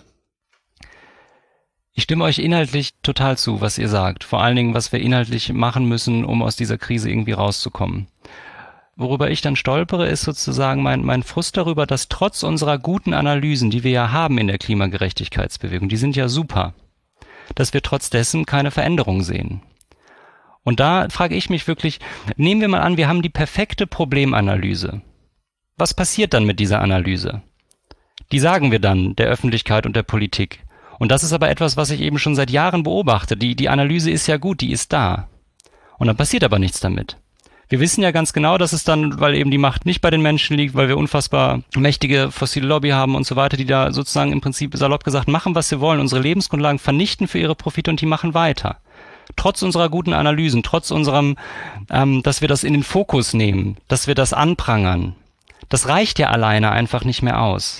Ich stimme euch inhaltlich total zu, was ihr sagt. Vor allen Dingen, was wir inhaltlich machen müssen, um aus dieser Krise irgendwie rauszukommen. Worüber ich dann stolpere, ist sozusagen mein, mein Frust darüber, dass trotz unserer guten Analysen, die wir ja haben in der Klimagerechtigkeitsbewegung, die sind ja super, dass wir trotz dessen keine Veränderung sehen. Und da frage ich mich wirklich, nehmen wir mal an, wir haben die perfekte Problemanalyse. was passiert dann mit dieser Analyse? Die sagen wir dann der Öffentlichkeit und der Politik. Und das ist aber etwas, was ich eben schon seit Jahren beobachte. Die, die Analyse ist ja gut, die ist da. Und dann passiert aber nichts damit. Wir wissen ja ganz genau, dass es dann, weil eben die Macht nicht bei den Menschen liegt, weil wir unfassbar mächtige fossile Lobby haben und so weiter, die da sozusagen im Prinzip salopp gesagt machen, was sie wollen, unsere Lebensgrundlagen vernichten für ihre Profite und die machen weiter. Trotz unserer guten Analysen, trotz unserem, ähm, dass wir das in den Fokus nehmen, dass wir das anprangern. Das reicht ja alleine einfach nicht mehr aus.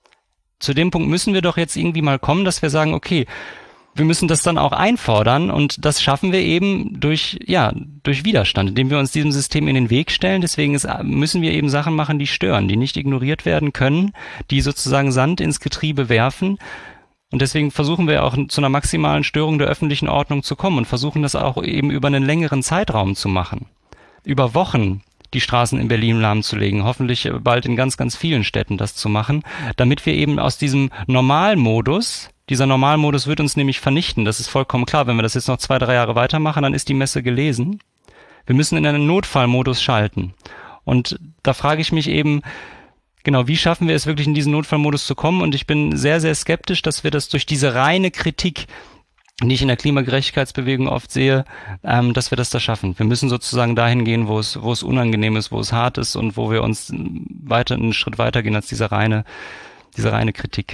Zu dem Punkt müssen wir doch jetzt irgendwie mal kommen, dass wir sagen, okay, wir müssen das dann auch einfordern und das schaffen wir eben durch, ja, durch Widerstand, indem wir uns diesem System in den Weg stellen. Deswegen ist, müssen wir eben Sachen machen, die stören, die nicht ignoriert werden können, die sozusagen Sand ins Getriebe werfen. Und deswegen versuchen wir auch zu einer maximalen Störung der öffentlichen Ordnung zu kommen und versuchen das auch eben über einen längeren Zeitraum zu machen. Über Wochen die Straßen in Berlin lahmzulegen, hoffentlich bald in ganz, ganz vielen Städten das zu machen, damit wir eben aus diesem Normalmodus, dieser Normalmodus wird uns nämlich vernichten, das ist vollkommen klar, wenn wir das jetzt noch zwei, drei Jahre weitermachen, dann ist die Messe gelesen. Wir müssen in einen Notfallmodus schalten. Und da frage ich mich eben, genau, wie schaffen wir es wirklich in diesen Notfallmodus zu kommen? Und ich bin sehr, sehr skeptisch, dass wir das durch diese reine Kritik, die ich in der Klimagerechtigkeitsbewegung oft sehe, ähm, dass wir das da schaffen. Wir müssen sozusagen dahin gehen, wo es, wo es unangenehm ist, wo es hart ist und wo wir uns weiter einen Schritt weiter gehen als diese reine, diese reine Kritik.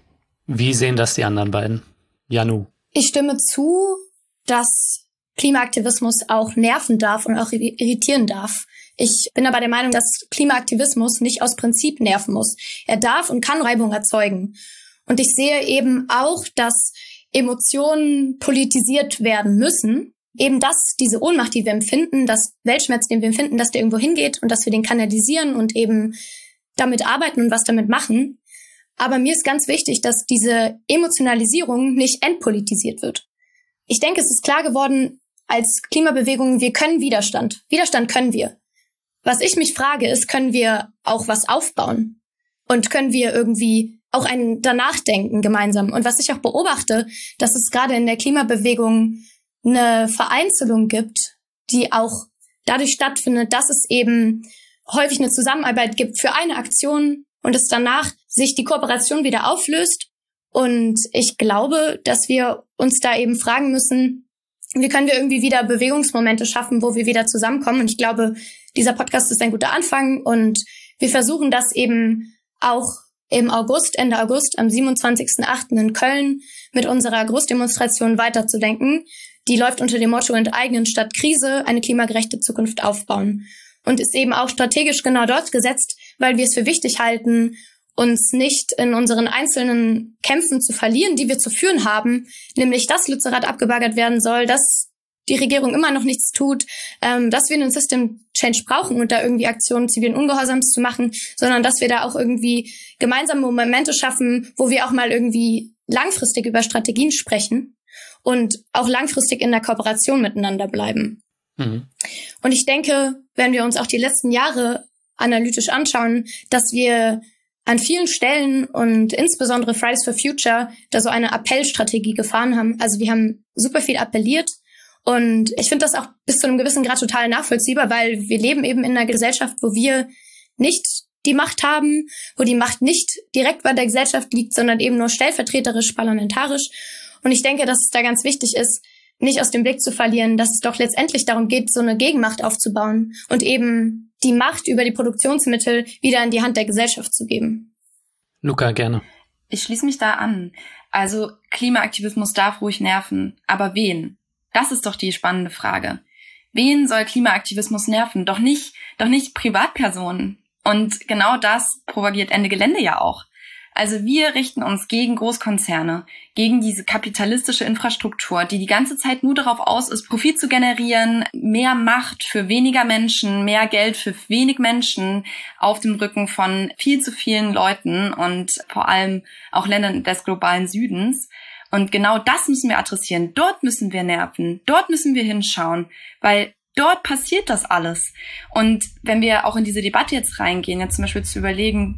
Wie sehen das die anderen beiden? Janu? Ich stimme zu, dass Klimaaktivismus auch nerven darf und auch irritieren darf. Ich bin aber der Meinung, dass Klimaaktivismus nicht aus Prinzip nerven muss. Er darf und kann Reibung erzeugen. Und ich sehe eben auch, dass Emotionen politisiert werden müssen. Eben das, diese Ohnmacht, die wir empfinden, das Weltschmerz, den wir empfinden, dass der irgendwo hingeht und dass wir den kanalisieren und eben damit arbeiten und was damit machen. Aber mir ist ganz wichtig, dass diese Emotionalisierung nicht entpolitisiert wird. Ich denke, es ist klar geworden als Klimabewegung, wir können Widerstand. Widerstand können wir. Was ich mich frage, ist, können wir auch was aufbauen? Und können wir irgendwie auch ein danach denken gemeinsam? Und was ich auch beobachte, dass es gerade in der Klimabewegung eine Vereinzelung gibt, die auch dadurch stattfindet, dass es eben häufig eine Zusammenarbeit gibt für eine Aktion und es danach sich die Kooperation wieder auflöst. Und ich glaube, dass wir uns da eben fragen müssen, wie können wir irgendwie wieder Bewegungsmomente schaffen, wo wir wieder zusammenkommen. Und ich glaube, dieser Podcast ist ein guter Anfang und wir versuchen das eben auch im August, Ende August, am siebenundzwanzigsten achten in Köln mit unserer Großdemonstration weiterzudenken. Die läuft unter dem Motto Enteignen statt Krise, eine klimagerechte Zukunft aufbauen. Und ist eben auch strategisch genau dort gesetzt, weil wir es für wichtig halten, uns nicht in unseren einzelnen Kämpfen zu verlieren, die wir zu führen haben, nämlich dass Lützerath abgebaggert werden soll, dass die Regierung immer noch nichts tut, ähm, dass wir einen System Change brauchen und da irgendwie Aktionen zivilen Ungehorsams zu machen, sondern dass wir da auch irgendwie gemeinsame Momente schaffen, wo wir auch mal irgendwie langfristig über Strategien sprechen und auch langfristig in der Kooperation miteinander bleiben. Mhm. Und ich denke, wenn wir uns auch die letzten Jahre analytisch anschauen, dass wir an vielen Stellen und insbesondere Fridays for Future da so eine Appellstrategie gefahren haben. Also wir haben super viel appelliert und ich finde das auch bis zu einem gewissen Grad total nachvollziehbar, weil wir leben eben in einer Gesellschaft, wo wir nicht die Macht haben, wo die Macht nicht direkt bei der Gesellschaft liegt, sondern eben nur stellvertreterisch, parlamentarisch. Und ich denke, dass es da ganz wichtig ist, nicht aus dem Blick zu verlieren, dass es doch letztendlich darum geht, so eine Gegenmacht aufzubauen und eben die Macht über die Produktionsmittel wieder in die Hand der Gesellschaft zu geben. Luca, gerne. Ich schließe mich da an. Also Klimaaktivismus darf ruhig nerven, aber wen? Das ist doch die spannende Frage. Wen soll Klimaaktivismus nerven? Doch nicht, doch nicht Privatpersonen. Und genau das propagiert Ende Gelände ja auch. Also wir richten uns gegen Großkonzerne, gegen diese kapitalistische Infrastruktur, die die ganze Zeit nur darauf aus ist, Profit zu generieren, mehr Macht für weniger Menschen, mehr Geld für wenig Menschen auf dem Rücken von viel zu vielen Leuten und vor allem auch Ländern des globalen Südens. Und genau das müssen wir adressieren. Dort müssen wir nerven, dort müssen wir hinschauen, weil dort passiert das alles. Und wenn wir auch in diese Debatte jetzt reingehen, jetzt zum Beispiel zu überlegen,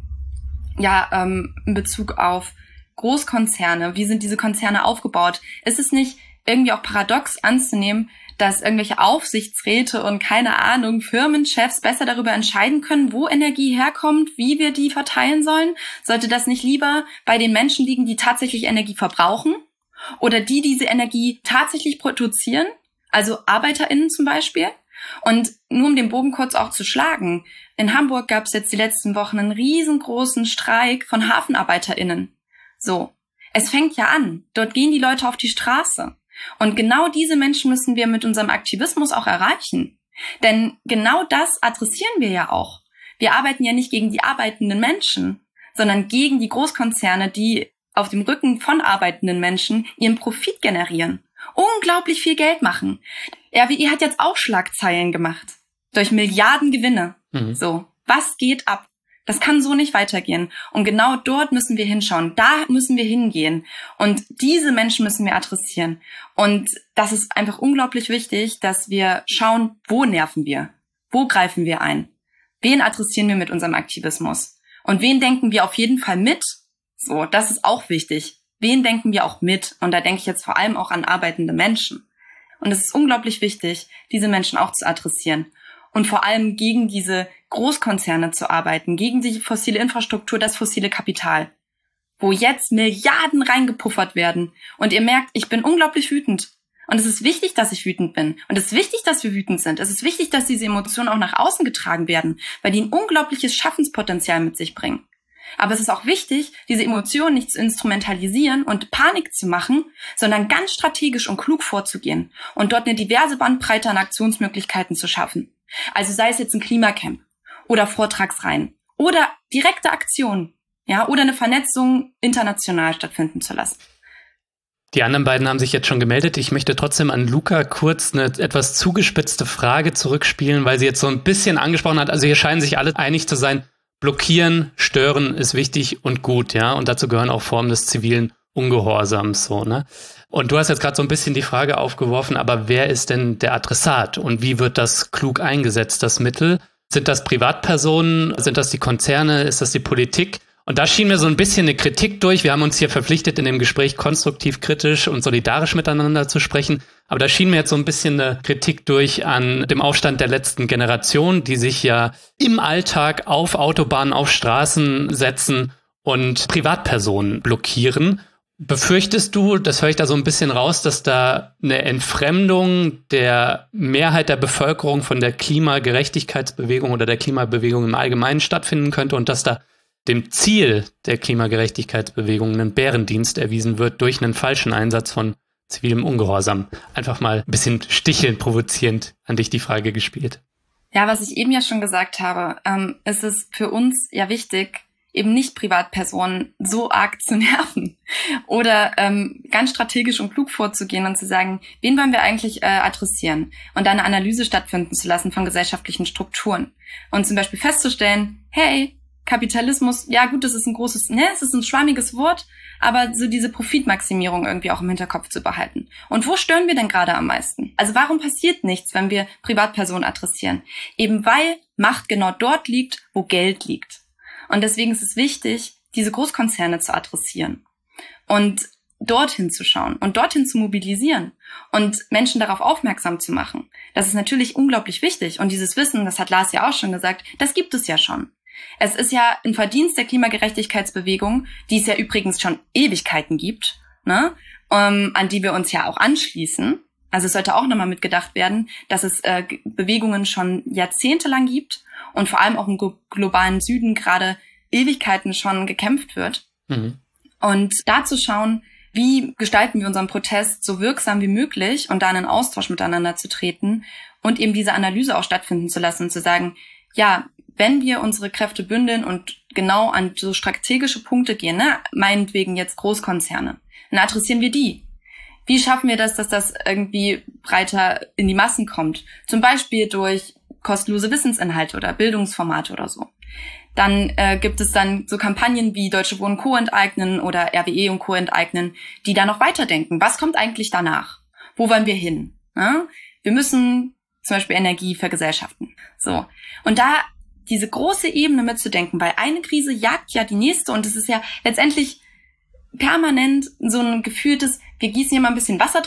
ja, ähm, in Bezug auf Großkonzerne, wie sind diese Konzerne aufgebaut? Ist es nicht irgendwie auch paradox anzunehmen, dass irgendwelche Aufsichtsräte und keine Ahnung, Firmenchefs besser darüber entscheiden können, wo Energie herkommt, wie wir die verteilen sollen? Sollte das nicht lieber bei den Menschen liegen, die tatsächlich Energie verbrauchen oder die diese Energie tatsächlich produzieren, also ArbeiterInnen zum Beispiel? Und nur um den Bogen kurz auch zu schlagen, in Hamburg gab es jetzt die letzten Wochen einen riesengroßen Streik von HafenarbeiterInnen. So, es fängt ja an, dort gehen die Leute auf die Straße. Und genau diese Menschen müssen wir mit unserem Aktivismus auch erreichen. Denn genau das adressieren wir ja auch. Wir arbeiten ja nicht gegen die arbeitenden Menschen, sondern gegen die Großkonzerne, die auf dem Rücken von arbeitenden Menschen ihren Profit generieren. Unglaublich viel Geld machen. R W E hat jetzt auch Schlagzeilen gemacht. Durch Milliarden Gewinne. Mhm. So, was geht ab? Das kann so nicht weitergehen. Und genau dort müssen wir hinschauen. Da müssen wir hingehen. Und diese Menschen müssen wir adressieren. Und das ist einfach unglaublich wichtig, dass wir schauen, wo nerven wir? Wo greifen wir ein? Wen adressieren wir mit unserem Aktivismus? Und wen denken wir auf jeden Fall mit? So, das ist auch wichtig. Wen denken wir auch mit? Und da denke ich jetzt vor allem auch an arbeitende Menschen. Und es ist unglaublich wichtig, diese Menschen auch zu adressieren. Und vor allem gegen diese Großkonzerne zu arbeiten, gegen die fossile Infrastruktur, das fossile Kapital, wo jetzt Milliarden reingepuffert werden. Und ihr merkt, ich bin unglaublich wütend. Und es ist wichtig, dass ich wütend bin. Und es ist wichtig, dass wir wütend sind. Es ist wichtig, dass diese Emotionen auch nach außen getragen werden, weil die ein unglaubliches Schaffenspotenzial mit sich bringen. Aber es ist auch wichtig, diese Emotionen nicht zu instrumentalisieren und Panik zu machen, sondern ganz strategisch und klug vorzugehen und dort eine diverse Bandbreite an Aktionsmöglichkeiten zu schaffen. Also sei es jetzt ein Klimacamp oder Vortragsreihen oder direkte Aktionen, ja, oder eine Vernetzung international stattfinden zu lassen. Die anderen beiden haben sich jetzt schon gemeldet. Ich möchte trotzdem an Luca kurz eine etwas zugespitzte Frage zurückspielen, weil sie jetzt so ein bisschen angesprochen hat. Also hier scheinen sich alle einig zu sein, blockieren, stören ist wichtig und gut, ja. Und dazu gehören auch Formen des zivilen Ungehorsams, so, ne? Und du hast jetzt gerade so ein bisschen die Frage aufgeworfen, aber wer ist denn der Adressat und wie wird das klug eingesetzt, das Mittel? Sind das Privatpersonen? Sind das die Konzerne? Ist das die Politik? Und da schien mir so ein bisschen eine Kritik durch. Wir haben uns hier verpflichtet, in dem Gespräch konstruktiv, kritisch und solidarisch miteinander zu sprechen. Aber da schien mir jetzt so ein bisschen eine Kritik durch an dem Aufstand der letzten Generation, die sich ja im Alltag auf Autobahnen, auf Straßen setzen und Privatpersonen blockieren. Befürchtest du, das höre ich da so ein bisschen raus, dass da eine Entfremdung der Mehrheit der Bevölkerung von der Klimagerechtigkeitsbewegung oder der Klimabewegung im Allgemeinen stattfinden könnte und dass da dem Ziel der Klimagerechtigkeitsbewegung einen Bärendienst erwiesen wird durch einen falschen Einsatz von zivilem Ungehorsam? Einfach mal ein bisschen stichelnd, provozierend an dich die Frage gespielt. Ja, was ich eben ja schon gesagt habe, ähm, ist es für uns ja wichtig, eben nicht Privatpersonen so arg zu nerven oder ähm, ganz strategisch und klug vorzugehen und zu sagen, wen wollen wir eigentlich äh, adressieren und da eine Analyse stattfinden zu lassen von gesellschaftlichen Strukturen und zum Beispiel festzustellen, hey, Kapitalismus, ja gut, das ist ein großes, ne, es ist ein schwammiges Wort, aber so diese Profitmaximierung irgendwie auch im Hinterkopf zu behalten. Und wo stören wir denn gerade am meisten? Also warum passiert nichts, wenn wir Privatpersonen adressieren? Eben weil Macht genau dort liegt, wo Geld liegt. Und deswegen ist es wichtig, diese Großkonzerne zu adressieren und dorthin zu schauen und dorthin zu mobilisieren und Menschen darauf aufmerksam zu machen. Das ist natürlich unglaublich wichtig. Und dieses Wissen, das hat Lars ja auch schon gesagt, das gibt es ja schon. Es ist ja ein Verdienst der Klimagerechtigkeitsbewegung, die es ja übrigens schon Ewigkeiten gibt, ne, um, an die wir uns ja auch anschließen. Also es sollte auch nochmal mitgedacht werden, dass es äh, Bewegungen schon jahrzehntelang gibt und vor allem auch im globalen Süden gerade Ewigkeiten schon gekämpft wird. Mhm. Und da zu schauen, wie gestalten wir unseren Protest so wirksam wie möglich und da in einen Austausch miteinander zu treten und eben diese Analyse auch stattfinden zu lassen und zu sagen, ja, wenn wir unsere Kräfte bündeln und genau an so strategische Punkte gehen, ne, meinetwegen jetzt Großkonzerne, dann adressieren wir die. Wie schaffen wir das, dass das irgendwie breiter in die Massen kommt? Zum Beispiel durch kostenlose Wissensinhalte oder Bildungsformate oder so. Dann äh, gibt es dann so Kampagnen wie Deutsche Wohnen Co. enteignen oder R W E und Co. enteignen, die da noch weiterdenken. Was kommt eigentlich danach? Wo wollen wir hin? Ja? Wir müssen zum Beispiel Energie vergesellschaften. So. Und da diese große Ebene mitzudenken, weil eine Krise jagt ja die nächste und es ist ja letztendlich permanent so ein gefühltes, wir gießen hier mal ein bisschen Wasser drauf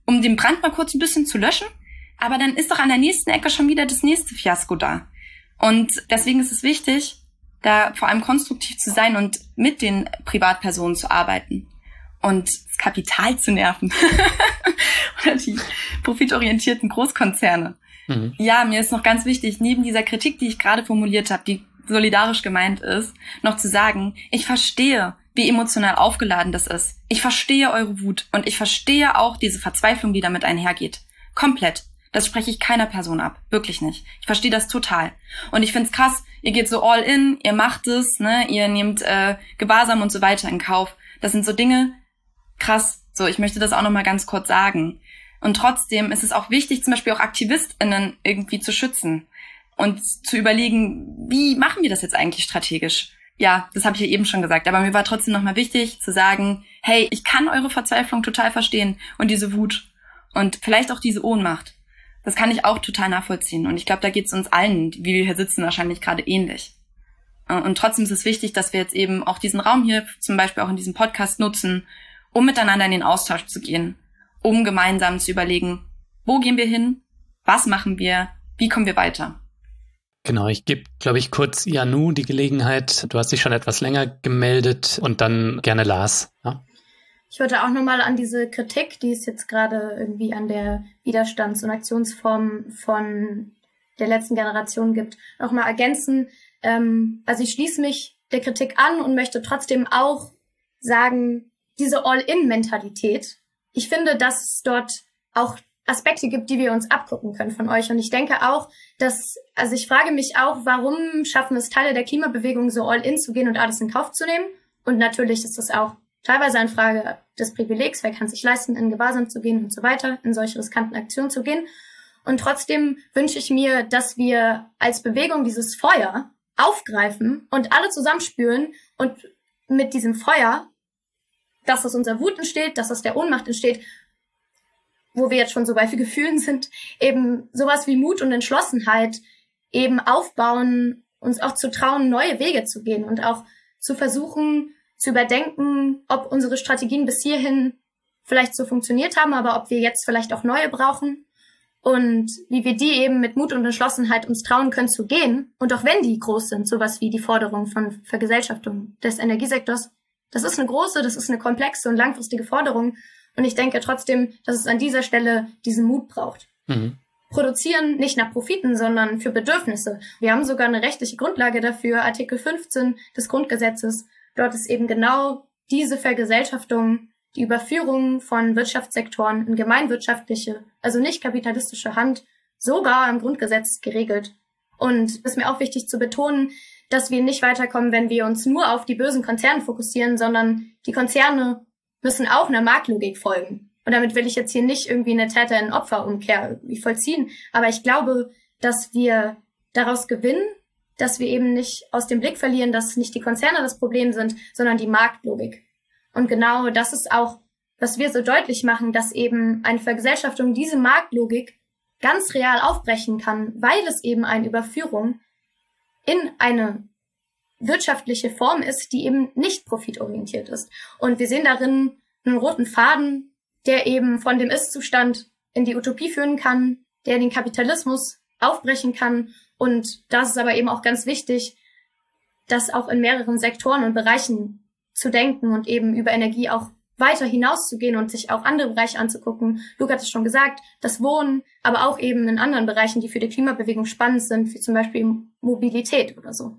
um den Brand mal kurz ein bisschen zu löschen. Aber dann ist doch an der nächsten Ecke schon wieder das nächste Fiasko da. Und deswegen ist es wichtig, da vor allem konstruktiv zu sein und mit den Privatpersonen zu arbeiten und das Kapital zu nerven. Oder die profitorientierten Großkonzerne. Mhm. Ja, mir ist noch ganz wichtig, neben dieser Kritik, die ich gerade formuliert habe, die solidarisch gemeint ist, noch zu sagen, ich verstehe, wie emotional aufgeladen das ist. Ich verstehe eure Wut und ich verstehe auch diese Verzweiflung, die damit einhergeht. Komplett. Das spreche ich keiner Person ab. Wirklich nicht. Ich verstehe das total. Und ich find's krass, ihr geht so all in, ihr macht es, ne, ihr nehmt äh, Gewahrsam und so weiter in Kauf. Das sind so Dinge, krass. So, ich möchte das auch nochmal ganz kurz sagen. Und trotzdem ist es auch wichtig, zum Beispiel auch AktivistInnen irgendwie zu schützen und zu überlegen, wie machen wir das jetzt eigentlich strategisch? Ja, das habe ich ja eben schon gesagt, aber mir war trotzdem nochmal wichtig zu sagen, hey, ich kann eure Verzweiflung total verstehen und diese Wut und vielleicht auch diese Ohnmacht. Das kann ich auch total nachvollziehen und ich glaube, da geht es uns allen, wie wir hier sitzen, wahrscheinlich gerade ähnlich. Und trotzdem ist es wichtig, dass wir jetzt eben auch diesen Raum hier zum Beispiel auch in diesem Podcast nutzen, um miteinander in den Austausch zu gehen, um gemeinsam zu überlegen, wo gehen wir hin, was machen wir, wie kommen wir weiter. Genau, ich gebe, glaube ich, kurz Janu die Gelegenheit. Du hast dich schon etwas länger gemeldet und dann gerne Lars. Ja? Ich wollte auch nochmal an diese Kritik, die es jetzt gerade irgendwie an der Widerstands- und Aktionsform von der letzten Generation gibt, nochmal ergänzen. Ähm, also ich schließe mich der Kritik an und möchte trotzdem auch sagen, diese All-in-Mentalität, ich finde, dass es dort auch Aspekte gibt, die wir uns abgucken können von euch. Und ich denke auch, dass, also ich frage mich auch, warum schaffen es Teile der Klimabewegung so all in zu gehen und alles in Kauf zu nehmen? Und natürlich ist das auch teilweise eine Frage des Privilegs. Wer kann sich leisten, in Gewahrsam zu gehen und so weiter, in solche riskanten Aktionen zu gehen? Und trotzdem wünsche ich mir, dass wir als Bewegung dieses Feuer aufgreifen und alle zusammenspüren und mit diesem Feuer, dass aus unserer Wut entsteht, dass aus der Ohnmacht entsteht, wo wir jetzt schon so bei vielen Gefühlen sind, eben sowas wie Mut und Entschlossenheit eben aufbauen, uns auch zu trauen, neue Wege zu gehen und auch zu versuchen, zu überdenken, ob unsere Strategien bis hierhin vielleicht so funktioniert haben, aber ob wir jetzt vielleicht auch neue brauchen und wie wir die eben mit Mut und Entschlossenheit uns trauen können zu gehen. Und auch wenn die groß sind, sowas wie die Forderung von Vergesellschaftung des Energiesektors, das ist eine große, das ist eine komplexe und langfristige Forderung. Und ich denke trotzdem, dass es an dieser Stelle diesen Mut braucht. Mhm. Produzieren nicht nach Profiten, sondern für Bedürfnisse. Wir haben sogar eine rechtliche Grundlage dafür, Artikel fünfzehn des Grundgesetzes. Dort ist eben genau diese Vergesellschaftung, die Überführung von Wirtschaftssektoren in gemeinwirtschaftliche, also nicht kapitalistische Hand, sogar im Grundgesetz geregelt. Und es ist mir auch wichtig zu betonen, dass wir nicht weiterkommen, wenn wir uns nur auf die bösen Konzerne fokussieren, sondern die Konzerne müssen auch einer Marktlogik folgen. Und damit will ich jetzt hier nicht irgendwie eine Täter-in-Opfer-Umkehr irgendwie vollziehen. Aber ich glaube, dass wir daraus gewinnen, dass wir eben nicht aus dem Blick verlieren, dass nicht die Konzerne das Problem sind, sondern die Marktlogik. Und genau das ist auch, was wir so deutlich machen, dass eben eine Vergesellschaftung diese Marktlogik ganz real aufbrechen kann, weil es eben eine Überführung in eine wirtschaftliche Form ist, die eben nicht profitorientiert ist. Und wir sehen darin einen roten Faden, der eben von dem Ist-Zustand in die Utopie führen kann, der den Kapitalismus aufbrechen kann. Und das ist aber eben auch ganz wichtig, das auch in mehreren Sektoren und Bereichen zu denken und eben über Energie auch weiter hinauszugehen und sich auch andere Bereiche anzugucken. Luca hat es schon gesagt, das Wohnen, aber auch eben in anderen Bereichen, die für die Klimabewegung spannend sind, wie zum Beispiel Mobilität oder so.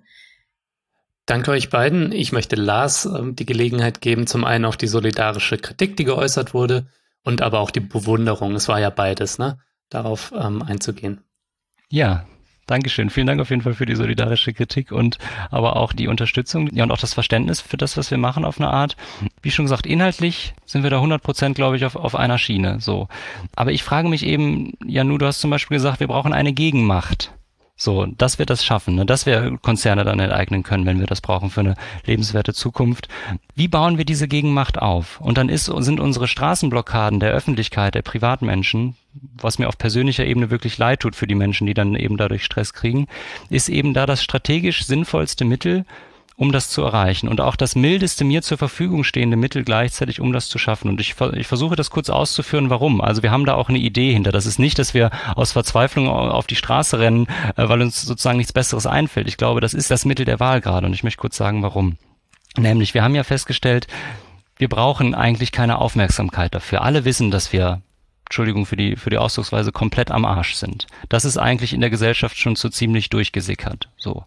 Danke euch beiden. Ich möchte Lars äh, die Gelegenheit geben, zum einen auf die solidarische Kritik, die geäußert wurde, und aber auch die Bewunderung. Es war ja beides, ne? Darauf ähm, einzugehen. Ja, Dankeschön. Vielen Dank auf jeden Fall für die solidarische Kritik und aber auch die Unterstützung, ja, und auch das Verständnis für das, was wir machen auf eine Art. Wie schon gesagt, inhaltlich sind wir da hundert Prozent, glaube ich, auf, auf einer Schiene, so. Aber ich frage mich eben, Janu, du hast zum Beispiel gesagt, wir brauchen eine Gegenmacht. So, dass wir das schaffen, ne? Dass wir Konzerne dann enteignen können, wenn wir das brauchen für eine lebenswerte Zukunft. Wie bauen wir diese Gegenmacht auf? Und dann ist, sind unsere Straßenblockaden der Öffentlichkeit, der Privatmenschen, was mir auf persönlicher Ebene wirklich leid tut für die Menschen, die dann eben dadurch Stress kriegen, ist eben da das strategisch sinnvollste Mittel, um das zu erreichen und auch das mildeste mir zur Verfügung stehende Mittel gleichzeitig, um das zu schaffen. Und ich, ich versuche das kurz auszuführen, warum. Also wir haben da auch eine Idee hinter. Das ist nicht, dass wir aus Verzweiflung auf die Straße rennen, weil uns sozusagen nichts Besseres einfällt. Ich glaube, das ist das Mittel der Wahl gerade und ich möchte kurz sagen, warum. Nämlich, wir haben ja festgestellt, wir brauchen eigentlich keine Aufmerksamkeit dafür. Alle wissen, dass wir, Entschuldigung für die, für die Ausdrucksweise, komplett am Arsch sind. Das ist eigentlich in der Gesellschaft schon so ziemlich durchgesickert. So.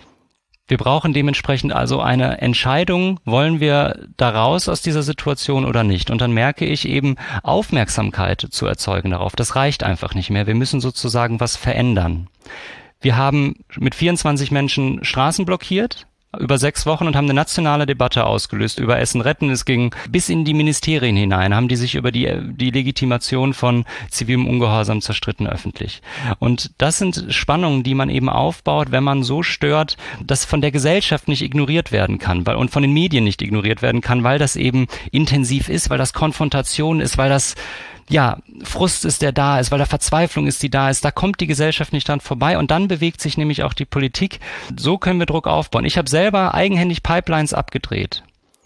Wir brauchen dementsprechend also eine Entscheidung, wollen wir da raus aus dieser Situation oder nicht? Und dann merke ich eben, Aufmerksamkeit zu erzeugen darauf, das reicht einfach nicht mehr. Wir müssen sozusagen was verändern. Wir haben mit vierundzwanzig Menschen Straßen blockiert, über sechs Wochen und haben eine nationale Debatte ausgelöst über Essen retten. Es ging bis in die Ministerien hinein, haben die sich über die, die Legitimation von zivilem Ungehorsam zerstritten öffentlich. Und das sind Spannungen, die man eben aufbaut, wenn man so stört, dass von der Gesellschaft nicht ignoriert werden kann, weil, und von den Medien nicht ignoriert werden kann, weil das eben intensiv ist, weil das Konfrontation ist, weil das ja, Frust ist, der da ist, weil da Verzweiflung ist, die da ist. Da kommt die Gesellschaft nicht dran vorbei und dann bewegt sich nämlich auch die Politik. So können wir Druck aufbauen. Ich habe selber eigenhändig Pipelines abgedreht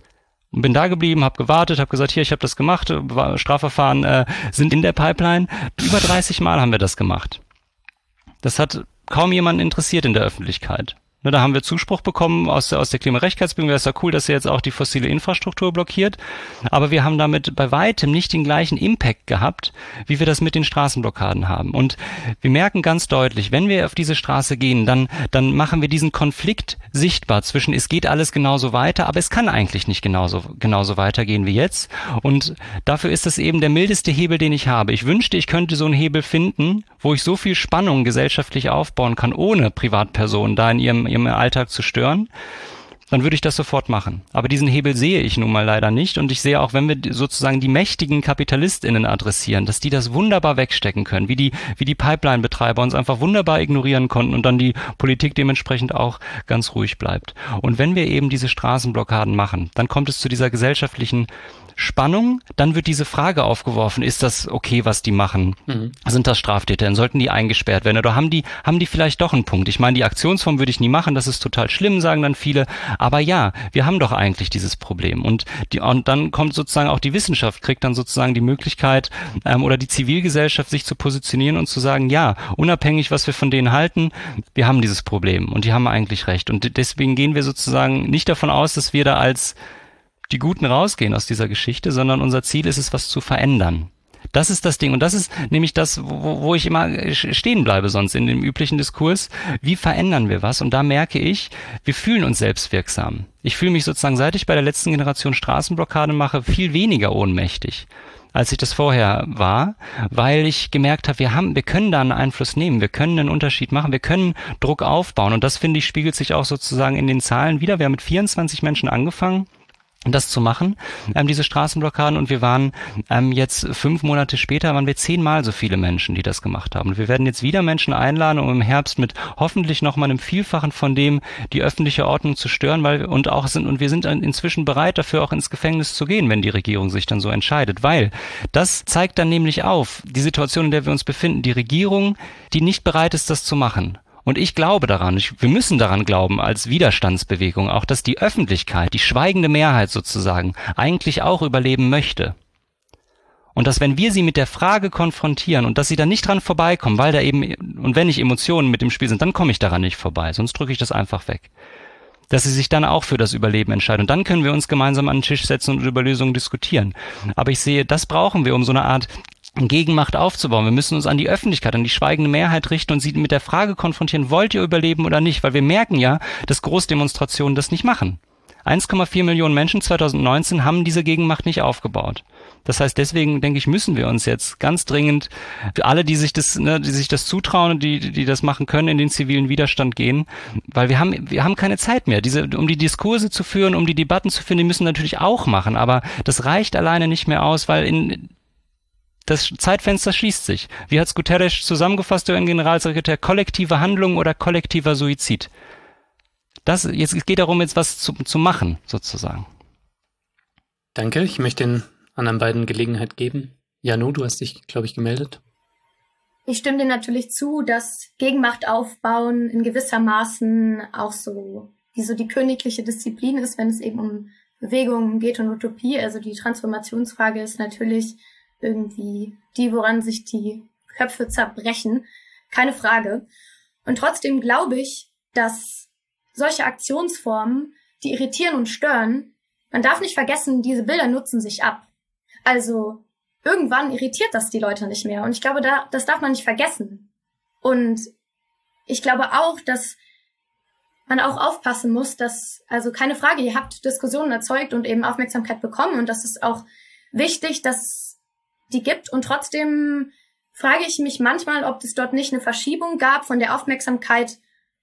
und bin da geblieben, habe gewartet, habe gesagt, hier, ich habe das gemacht, Strafverfahren äh, sind in der Pipeline. Über dreißig Mal haben wir das gemacht. Das hat kaum jemanden interessiert in der Öffentlichkeit. Ne, da haben wir Zuspruch bekommen aus der, aus der Klimarechtschaftsbewegung. Es ist ja cool, dass ihr jetzt auch die fossile Infrastruktur blockiert. Aber wir haben damit bei weitem nicht den gleichen Impact gehabt, wie wir das mit den Straßenblockaden haben. Und wir merken ganz deutlich, wenn wir auf diese Straße gehen, dann, dann machen wir diesen Konflikt sichtbar zwischen, es geht alles genauso weiter, aber es kann eigentlich nicht genauso, genauso weitergehen wie jetzt. Und dafür ist das eben der mildeste Hebel, den ich habe. Ich wünschte, ich könnte so einen Hebel finden, wo ich so viel Spannung gesellschaftlich aufbauen kann, ohne Privatpersonen da in ihrem ihrem Alltag zu stören, dann würde ich das sofort machen. Aber diesen Hebel sehe ich nun mal leider nicht und ich sehe auch, wenn wir sozusagen die mächtigen KapitalistInnen adressieren, dass die das wunderbar wegstecken können, wie die, wie die Pipeline-Betreiber uns einfach wunderbar ignorieren konnten und dann die Politik dementsprechend auch ganz ruhig bleibt. Und wenn wir eben diese Straßenblockaden machen, dann kommt es zu dieser gesellschaftlichen Spannung, dann wird diese Frage aufgeworfen, ist das okay, was die machen? Mhm. Sind das Straftäter? Sollten die eingesperrt werden? Oder haben die, haben die vielleicht doch einen Punkt? Ich meine, die Aktionsform würde ich nie machen, das ist total schlimm, sagen dann viele. Aber ja, wir haben doch eigentlich dieses Problem. Und, die, und dann kommt sozusagen auch die Wissenschaft, kriegt dann sozusagen die Möglichkeit ähm, oder die Zivilgesellschaft, sich zu positionieren und zu sagen, ja, unabhängig, was wir von denen halten, wir haben dieses Problem und die haben eigentlich recht. Und deswegen gehen wir sozusagen nicht davon aus, dass wir da als die Guten rausgehen aus dieser Geschichte, sondern unser Ziel ist es, was zu verändern. Das ist das Ding. Und das ist nämlich das, wo, wo ich immer stehen bleibe sonst in dem üblichen Diskurs. Wie verändern wir was? Und da merke ich, wir fühlen uns selbstwirksam. Ich fühle mich sozusagen, seit ich bei der letzten Generation Straßenblockade mache, viel weniger ohnmächtig, als ich das vorher war, weil ich gemerkt habe, wir haben, wir können da einen Einfluss nehmen, wir können einen Unterschied machen, wir können Druck aufbauen. Und das, finde ich, spiegelt sich auch sozusagen in den Zahlen wieder. Wir haben mit vierundzwanzig Menschen angefangen, das zu machen, ähm, diese Straßenblockaden, und wir waren ähm, jetzt fünf Monate später, waren wir zehnmal so viele Menschen, die das gemacht haben. Und wir werden jetzt wieder Menschen einladen, um im Herbst mit hoffentlich nochmal einem Vielfachen von dem die öffentliche Ordnung zu stören, weil wir und auch sind, und wir sind inzwischen bereit dafür, auch ins Gefängnis zu gehen, wenn die Regierung sich dann so entscheidet, weil das zeigt dann nämlich auf, die Situation, in der wir uns befinden, die Regierung, die nicht bereit ist, das zu machen. Und ich glaube daran, ich, wir müssen daran glauben als Widerstandsbewegung auch, dass die Öffentlichkeit, die schweigende Mehrheit sozusagen, eigentlich auch überleben möchte. Und dass, wenn wir sie mit der Frage konfrontieren und dass sie dann nicht dran vorbeikommen, weil da eben, und wenn nicht Emotionen mit im Spiel sind, dann komme ich daran nicht vorbei, sonst drücke ich das einfach weg. Dass sie sich dann auch für das Überleben entscheiden. Und dann können wir uns gemeinsam an den Tisch setzen und über Lösungen diskutieren. Aber ich sehe, das brauchen wir, um so eine Art Gegenmacht aufzubauen. Wir müssen uns an die Öffentlichkeit, an die schweigende Mehrheit richten und sie mit der Frage konfrontieren, wollt ihr überleben oder nicht? Weil wir merken ja, dass Großdemonstrationen das nicht machen. eins Komma vier Millionen Menschen zweitausendneunzehn haben diese Gegenmacht nicht aufgebaut. Das heißt, deswegen, denke ich, müssen wir uns jetzt ganz dringend, für alle, die sich das, ne, die sich das zutrauen und die, die das machen können, in den zivilen Widerstand gehen, weil wir haben, wir haben keine Zeit mehr. Diese, um die Diskurse zu führen, um die Debatten zu führen, die müssen natürlich auch machen, aber das reicht alleine nicht mehr aus, weil in das Zeitfenster schließt sich. Wie hat es Guterres zusammengefasst, der Generalsekretär? Kollektive Handlung oder kollektiver Suizid? Das, jetzt, es geht darum, jetzt was zu, zu machen, sozusagen. Danke, ich möchte den anderen beiden Gelegenheit geben. Janu, du hast dich, glaube ich, gemeldet. Ich stimme dir natürlich zu, dass Gegenmacht aufbauen in gewisser Maßen auch so wie so die königliche Disziplin ist, wenn es eben um Bewegungen geht und Utopie. Also die Transformationsfrage ist natürlich irgendwie die, woran sich die Köpfe zerbrechen. Keine Frage. Und trotzdem glaube ich, dass solche Aktionsformen, die irritieren und stören, man darf nicht vergessen, diese Bilder nutzen sich ab. Also irgendwann irritiert das die Leute nicht mehr. Und ich glaube, da, das darf man nicht vergessen. Und ich glaube auch, dass man auch aufpassen muss, dass, also keine Frage, ihr habt Diskussionen erzeugt und eben Aufmerksamkeit bekommen und das ist auch wichtig, dass es die gibt und trotzdem frage ich mich manchmal, ob es dort nicht eine Verschiebung gab von der Aufmerksamkeit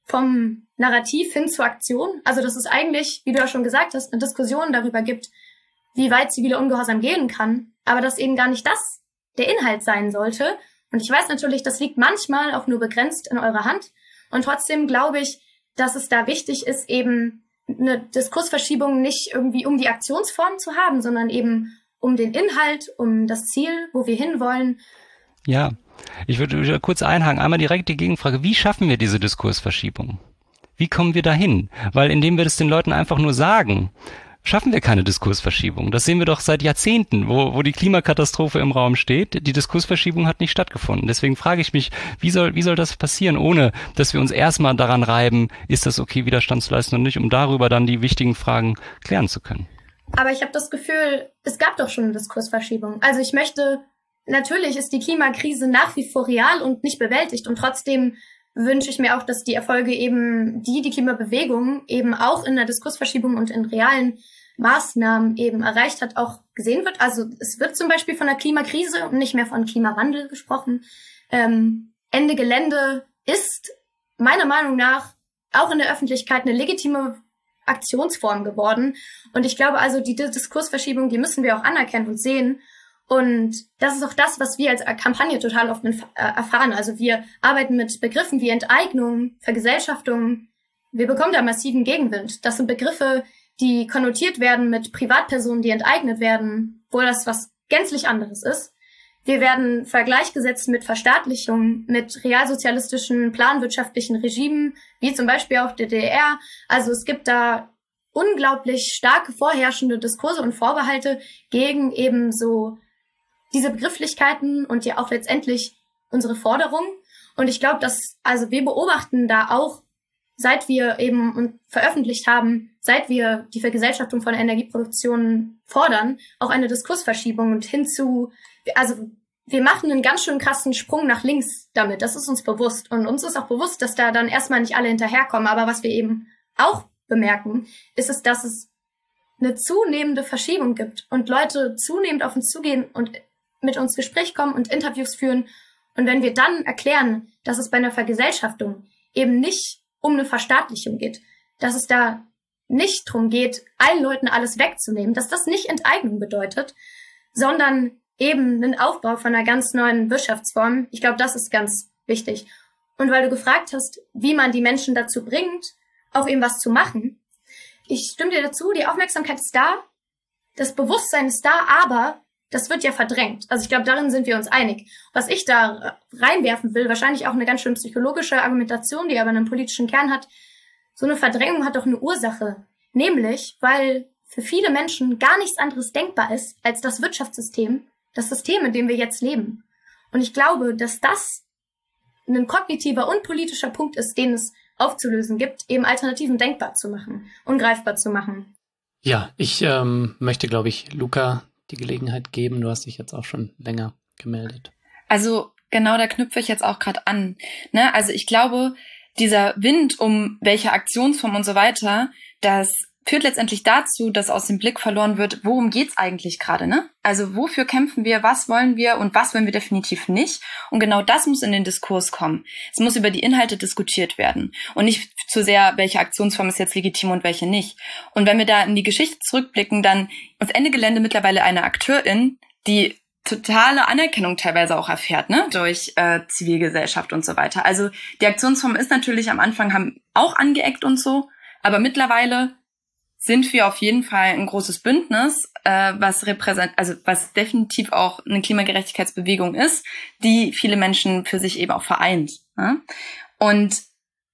vom Narrativ hin zur Aktion. Also dass es eigentlich, wie du ja schon gesagt hast, eine Diskussion darüber gibt, wie weit ziviler Ungehorsam gehen kann, aber dass eben gar nicht das der Inhalt sein sollte. Und ich weiß natürlich, das liegt manchmal auch nur begrenzt in eurer Hand und trotzdem glaube ich, dass es da wichtig ist, eben eine Diskursverschiebung nicht irgendwie um die Aktionsform zu haben, sondern eben um den Inhalt, um das Ziel, wo wir hinwollen. Ja, ich würde wieder kurz einhaken. Einmal direkt die Gegenfrage, wie schaffen wir diese Diskursverschiebung? Wie kommen wir dahin? Weil indem wir das den Leuten einfach nur sagen, schaffen wir keine Diskursverschiebung. Das sehen wir doch seit Jahrzehnten, wo, wo die Klimakatastrophe im Raum steht. Die Diskursverschiebung hat nicht stattgefunden. Deswegen frage ich mich, wie soll, wie soll das passieren, ohne dass wir uns erstmal daran reiben, ist das okay, Widerstand zu leisten und nicht, um darüber dann die wichtigen Fragen klären zu können. Aber ich habe das Gefühl, es gab doch schon eine Diskursverschiebung. Also ich möchte, natürlich ist die Klimakrise nach wie vor real und nicht bewältigt und trotzdem wünsche ich mir auch, dass die Erfolge eben, die die Klimabewegung eben auch in der Diskursverschiebung und in realen Maßnahmen eben erreicht hat, auch gesehen wird. Also es wird zum Beispiel von der Klimakrise und nicht mehr von Klimawandel gesprochen. Ähm, Ende Gelände ist meiner Meinung nach auch in der Öffentlichkeit eine legitime Aktionsform geworden. Und ich glaube also, die Diskursverschiebung, die müssen wir auch anerkennen und sehen. Und das ist auch das, was wir als Kampagne total oft erfahren. Also wir arbeiten mit Begriffen wie Enteignung, Vergesellschaftung. Wir bekommen da massiven Gegenwind. Das sind Begriffe, die konnotiert werden mit Privatpersonen, die enteignet werden, obwohl das was gänzlich anderes ist. Wir werden vergleichgesetzt mit Verstaatlichung, mit realsozialistischen, planwirtschaftlichen Regimen, wie zum Beispiel auch der D D R. Also es gibt da unglaublich starke vorherrschende Diskurse und Vorbehalte gegen eben so diese Begrifflichkeiten und ja auch letztendlich unsere Forderungen. Und ich glaube, dass, also wir beobachten da auch, seit wir eben veröffentlicht haben, seit wir die Vergesellschaftung von Energieproduktion fordern, auch eine Diskursverschiebung und hinzu, also wir machen einen ganz schön krassen Sprung nach links damit, das ist uns bewusst. Und uns ist auch bewusst, dass da dann erstmal nicht alle hinterherkommen. Aber was wir eben auch bemerken, ist es, dass es eine zunehmende Verschiebung gibt und Leute zunehmend auf uns zugehen und mit uns Gespräch kommen und Interviews führen. Und wenn wir dann erklären, dass es bei einer Vergesellschaftung eben nicht um eine Verstaatlichung geht, dass es da nicht drum geht, allen Leuten alles wegzunehmen, dass das nicht Enteignung bedeutet, sondern eben einen Aufbau von einer ganz neuen Wirtschaftsform. Ich glaube, das ist ganz wichtig. Und weil du gefragt hast, wie man die Menschen dazu bringt, auch eben was zu machen. Ich stimme dir dazu, die Aufmerksamkeit ist da, das Bewusstsein ist da, aber das wird ja verdrängt. Also ich glaube, darin sind wir uns einig. Was ich da reinwerfen will, wahrscheinlich auch eine ganz schön psychologische Argumentation, die aber einen politischen Kern hat, so eine Verdrängung hat doch eine Ursache. Nämlich, weil für viele Menschen gar nichts anderes denkbar ist als das Wirtschaftssystem, das System, in dem wir jetzt leben. Und ich glaube, dass das ein kognitiver und politischer Punkt ist, den es aufzulösen gibt, eben Alternativen denkbar zu machen, ungreifbar zu machen. Ja, ich ähm, möchte, glaube ich, Luca die Gelegenheit geben. Du hast dich jetzt auch schon länger gemeldet. Also genau, da knüpfe ich jetzt auch gerade an. Ne? Also ich glaube, dieser Wind um welche Aktionsform und so weiter, das führt letztendlich dazu, dass aus dem Blick verloren wird, worum geht's eigentlich gerade, ne? Also wofür kämpfen wir, was wollen wir und was wollen wir definitiv nicht? Und genau das muss in den Diskurs kommen. Es muss über die Inhalte diskutiert werden und nicht zu sehr, welche Aktionsform ist jetzt legitim und welche nicht. Und wenn wir da in die Geschichte zurückblicken, dann ist Ende Gelände mittlerweile eine Akteurin, die totale Anerkennung teilweise auch erfährt, ne, durch äh, Zivilgesellschaft und so weiter. Also die Aktionsform ist natürlich am Anfang haben auch angeeckt und so, aber mittlerweile sind wir auf jeden Fall ein großes Bündnis, äh, was repräsent, also was definitiv auch eine Klimagerechtigkeitsbewegung ist, die viele Menschen für sich eben auch vereint. Ne? Und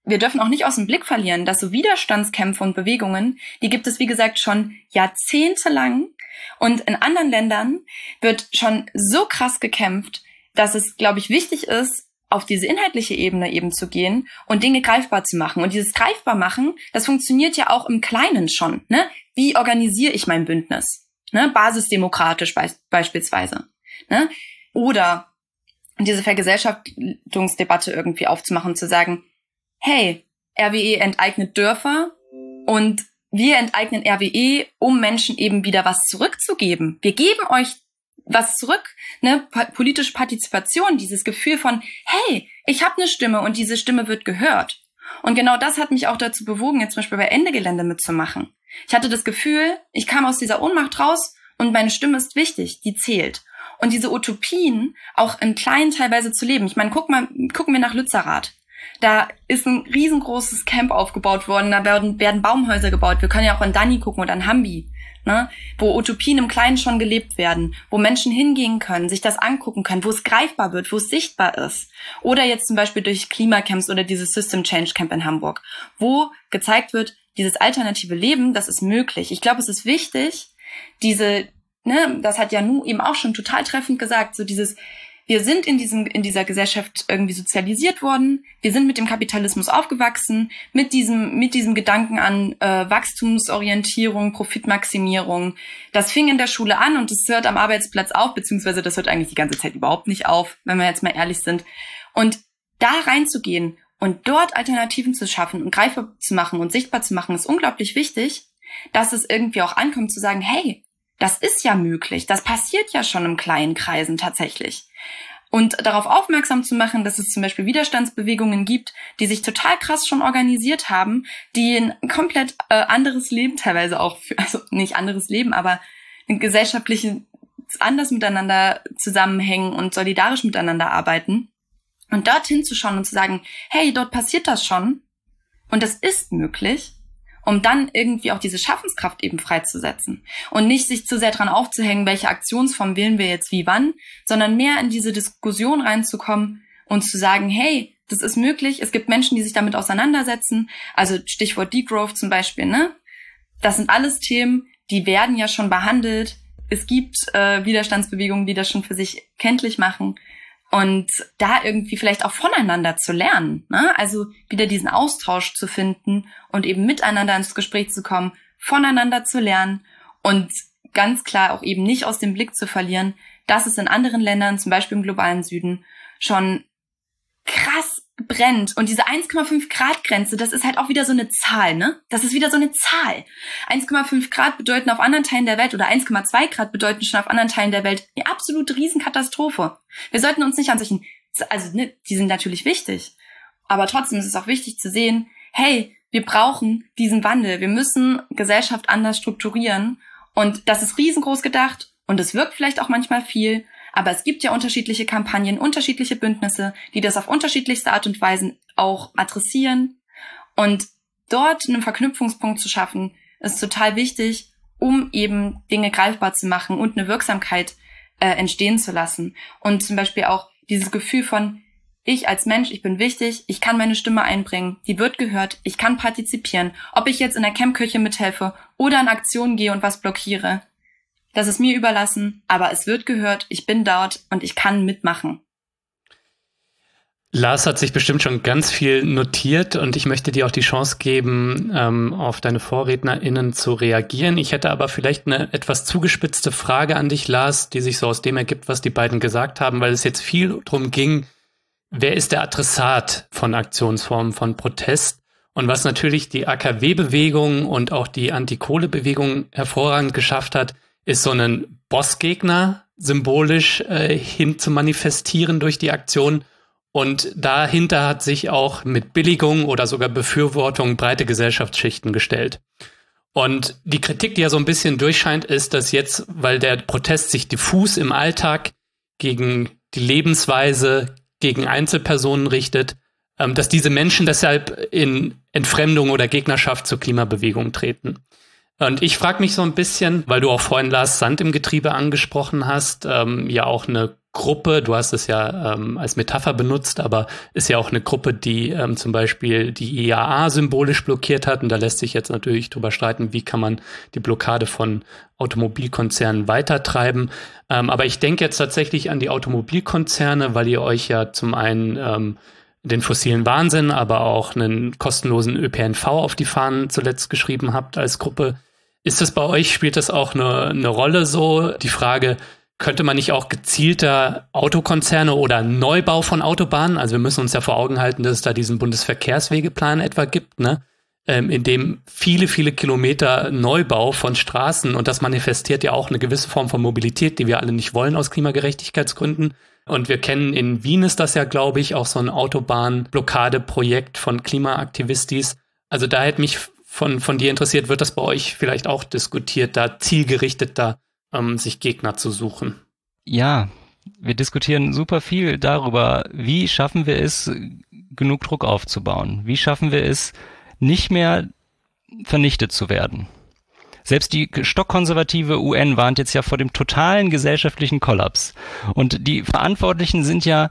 wir dürfen auch nicht aus dem Blick verlieren, dass so Widerstandskämpfe und Bewegungen, die gibt es, wie gesagt, schon jahrzehntelang. Und in anderen Ländern wird schon so krass gekämpft, dass es, glaube ich, wichtig ist, auf diese inhaltliche Ebene eben zu gehen und Dinge greifbar zu machen. Und dieses greifbar machen, das funktioniert ja auch im Kleinen schon. Ne? Wie organisiere ich mein Bündnis? Ne? Basisdemokratisch be- beispielsweise. Ne? Oder diese Vergesellschaftungsdebatte irgendwie aufzumachen und zu sagen, hey, R W E enteignet Dörfer und wir enteignen R W E, um Menschen eben wieder was zurückzugeben. Wir geben euch was zurück, ne, politische Partizipation, dieses Gefühl von, hey, ich habe eine Stimme und diese Stimme wird gehört. Und genau das hat mich auch dazu bewogen, jetzt zum Beispiel bei Ende Gelände mitzumachen. Ich hatte das Gefühl, ich kam aus dieser Ohnmacht raus und meine Stimme ist wichtig, die zählt. Und diese Utopien auch im Kleinen teilweise zu leben. Ich meine, guck mal, gucken wir nach Lützerath. Da ist ein riesengroßes Camp aufgebaut worden, da werden, werden Baumhäuser gebaut. Wir können ja auch an Dani gucken oder an Hambi, ne? Wo Utopien im Kleinen schon gelebt werden, wo Menschen hingehen können, sich das angucken können, wo es greifbar wird, wo es sichtbar ist. Oder jetzt zum Beispiel durch Klimacamps oder dieses System Change Camp in Hamburg, wo gezeigt wird, dieses alternative Leben, das ist möglich. Ich glaube, es ist wichtig, diese, ne, das hat Janu eben auch schon total treffend gesagt, so dieses, wir sind in diesem, in dieser Gesellschaft irgendwie sozialisiert worden. Wir sind mit dem Kapitalismus aufgewachsen, mit diesem, mit diesem Gedanken an äh, Wachstumsorientierung, Profitmaximierung. Das fing in der Schule an und es hört am Arbeitsplatz auf, beziehungsweise das hört eigentlich die ganze Zeit überhaupt nicht auf, wenn wir jetzt mal ehrlich sind. Und da reinzugehen und dort Alternativen zu schaffen und greifbar zu machen und sichtbar zu machen, ist unglaublich wichtig, dass es irgendwie auch ankommt zu sagen, hey, das ist ja möglich, das passiert ja schon im kleinen Kreisen tatsächlich. Und darauf aufmerksam zu machen, dass es zum Beispiel Widerstandsbewegungen gibt, die sich total krass schon organisiert haben, die ein komplett äh, anderes Leben teilweise auch, für, also nicht anderes Leben, aber ein gesellschaftliches anders miteinander zusammenhängen und solidarisch miteinander arbeiten. Und dorthin zu schauen und zu sagen, hey, dort passiert das schon und das ist möglich, um dann irgendwie auch diese Schaffenskraft eben freizusetzen und nicht sich zu sehr dran aufzuhängen, welche Aktionsform wählen wir jetzt wie wann, sondern mehr in diese Diskussion reinzukommen und zu sagen, hey, das ist möglich, es gibt Menschen, die sich damit auseinandersetzen, also Stichwort Degrowth zum Beispiel, ne? Das sind alles Themen, die werden ja schon behandelt, es gibt äh, Widerstandsbewegungen, die das schon für sich kenntlich machen. Und da irgendwie vielleicht auch voneinander zu lernen, ne? Also wieder diesen Austausch zu finden und eben miteinander ins Gespräch zu kommen, voneinander zu lernen und ganz klar auch eben nicht aus dem Blick zu verlieren, dass es in anderen Ländern, zum Beispiel im globalen Süden, schon krass brennt. Und diese eins Komma fünf Grad Grenze, das ist halt auch wieder so eine Zahl, ne? Das ist wieder so eine Zahl. eins Komma fünf Grad bedeuten auf anderen Teilen der Welt oder eins Komma zwei Grad bedeuten schon auf anderen Teilen der Welt eine absolute Riesenkatastrophe. Wir sollten uns nicht an solchen, also ne, die sind natürlich wichtig, aber trotzdem ist es auch wichtig zu sehen, hey, wir brauchen diesen Wandel. Wir müssen Gesellschaft anders strukturieren und das ist riesengroß gedacht und es wirkt vielleicht auch manchmal viel, aber es gibt ja unterschiedliche Kampagnen, unterschiedliche Bündnisse, die das auf unterschiedlichste Art und Weise auch adressieren. Und dort einen Verknüpfungspunkt zu schaffen, ist total wichtig, um eben Dinge greifbar zu machen und eine Wirksamkeit äh, entstehen zu lassen. Und zum Beispiel auch dieses Gefühl von, ich als Mensch, ich bin wichtig, ich kann meine Stimme einbringen, die wird gehört, ich kann partizipieren. Ob ich jetzt in der Campkirche mithelfe oder in Aktionen gehe und was blockiere, das ist mir überlassen, aber es wird gehört, ich bin dort und ich kann mitmachen. Lars hat sich bestimmt schon ganz viel notiert und ich möchte dir auch die Chance geben, ähm, auf deine VorrednerInnen zu reagieren. Ich hätte aber vielleicht eine etwas zugespitzte Frage an dich, Lars, die sich so aus dem ergibt, was die beiden gesagt haben, weil es jetzt viel darum ging, wer ist der Adressat von Aktionsformen, von Protest? Und was natürlich die A K W-Bewegung und auch die Anti-Kohle-Bewegung hervorragend geschafft hat, ist so einen Bossgegner symbolisch äh, hin zu manifestieren durch die Aktion. Und dahinter hat sich auch mit Billigung oder sogar Befürwortung breite Gesellschaftsschichten gestellt. Und die Kritik, die ja so ein bisschen durchscheint, ist, dass jetzt, weil der Protest sich diffus im Alltag gegen die Lebensweise, gegen Einzelpersonen richtet, ähm, dass diese Menschen deshalb in Entfremdung oder Gegnerschaft zur Klimabewegung treten. Und ich frage mich so ein bisschen, weil du auch vorhin Lars Sand im Getriebe angesprochen hast, ähm, ja auch eine Gruppe, du hast es ja ähm, als Metapher benutzt, aber ist ja auch eine Gruppe, die ähm, zum Beispiel die I A A symbolisch blockiert hat. Und da lässt sich jetzt natürlich drüber streiten, wie kann man die Blockade von Automobilkonzernen weitertreiben. Ähm, aber ich denke jetzt tatsächlich an die Automobilkonzerne, weil ihr euch ja zum einen ähm, den fossilen Wahnsinn, aber auch einen kostenlosen Ö P N V auf die Fahnen zuletzt geschrieben habt als Gruppe. Ist das bei euch, spielt das auch eine, eine Rolle so? Die Frage, könnte man nicht auch gezielter Autokonzerne oder Neubau von Autobahnen, also wir müssen uns ja vor Augen halten, dass es da diesen Bundesverkehrswegeplan etwa gibt, ne, ähm, in dem viele, viele Kilometer Neubau von Straßen, und das manifestiert ja auch eine gewisse Form von Mobilität, die wir alle nicht wollen aus Klimagerechtigkeitsgründen. Und wir kennen, in Wien ist das ja, glaube ich, auch so ein Autobahnblockadeprojekt von Klimaaktivistis. Also da hätte mich von, von dir interessiert, wird das bei euch vielleicht auch diskutiert, da zielgerichteter Um sich Gegner zu suchen? Ja, wir diskutieren super viel darüber, wie schaffen wir es, genug Druck aufzubauen? Wie schaffen wir es, nicht mehr vernichtet zu werden? Selbst die stockkonservative U N warnt jetzt ja vor dem totalen gesellschaftlichen Kollaps. Und die Verantwortlichen sind ja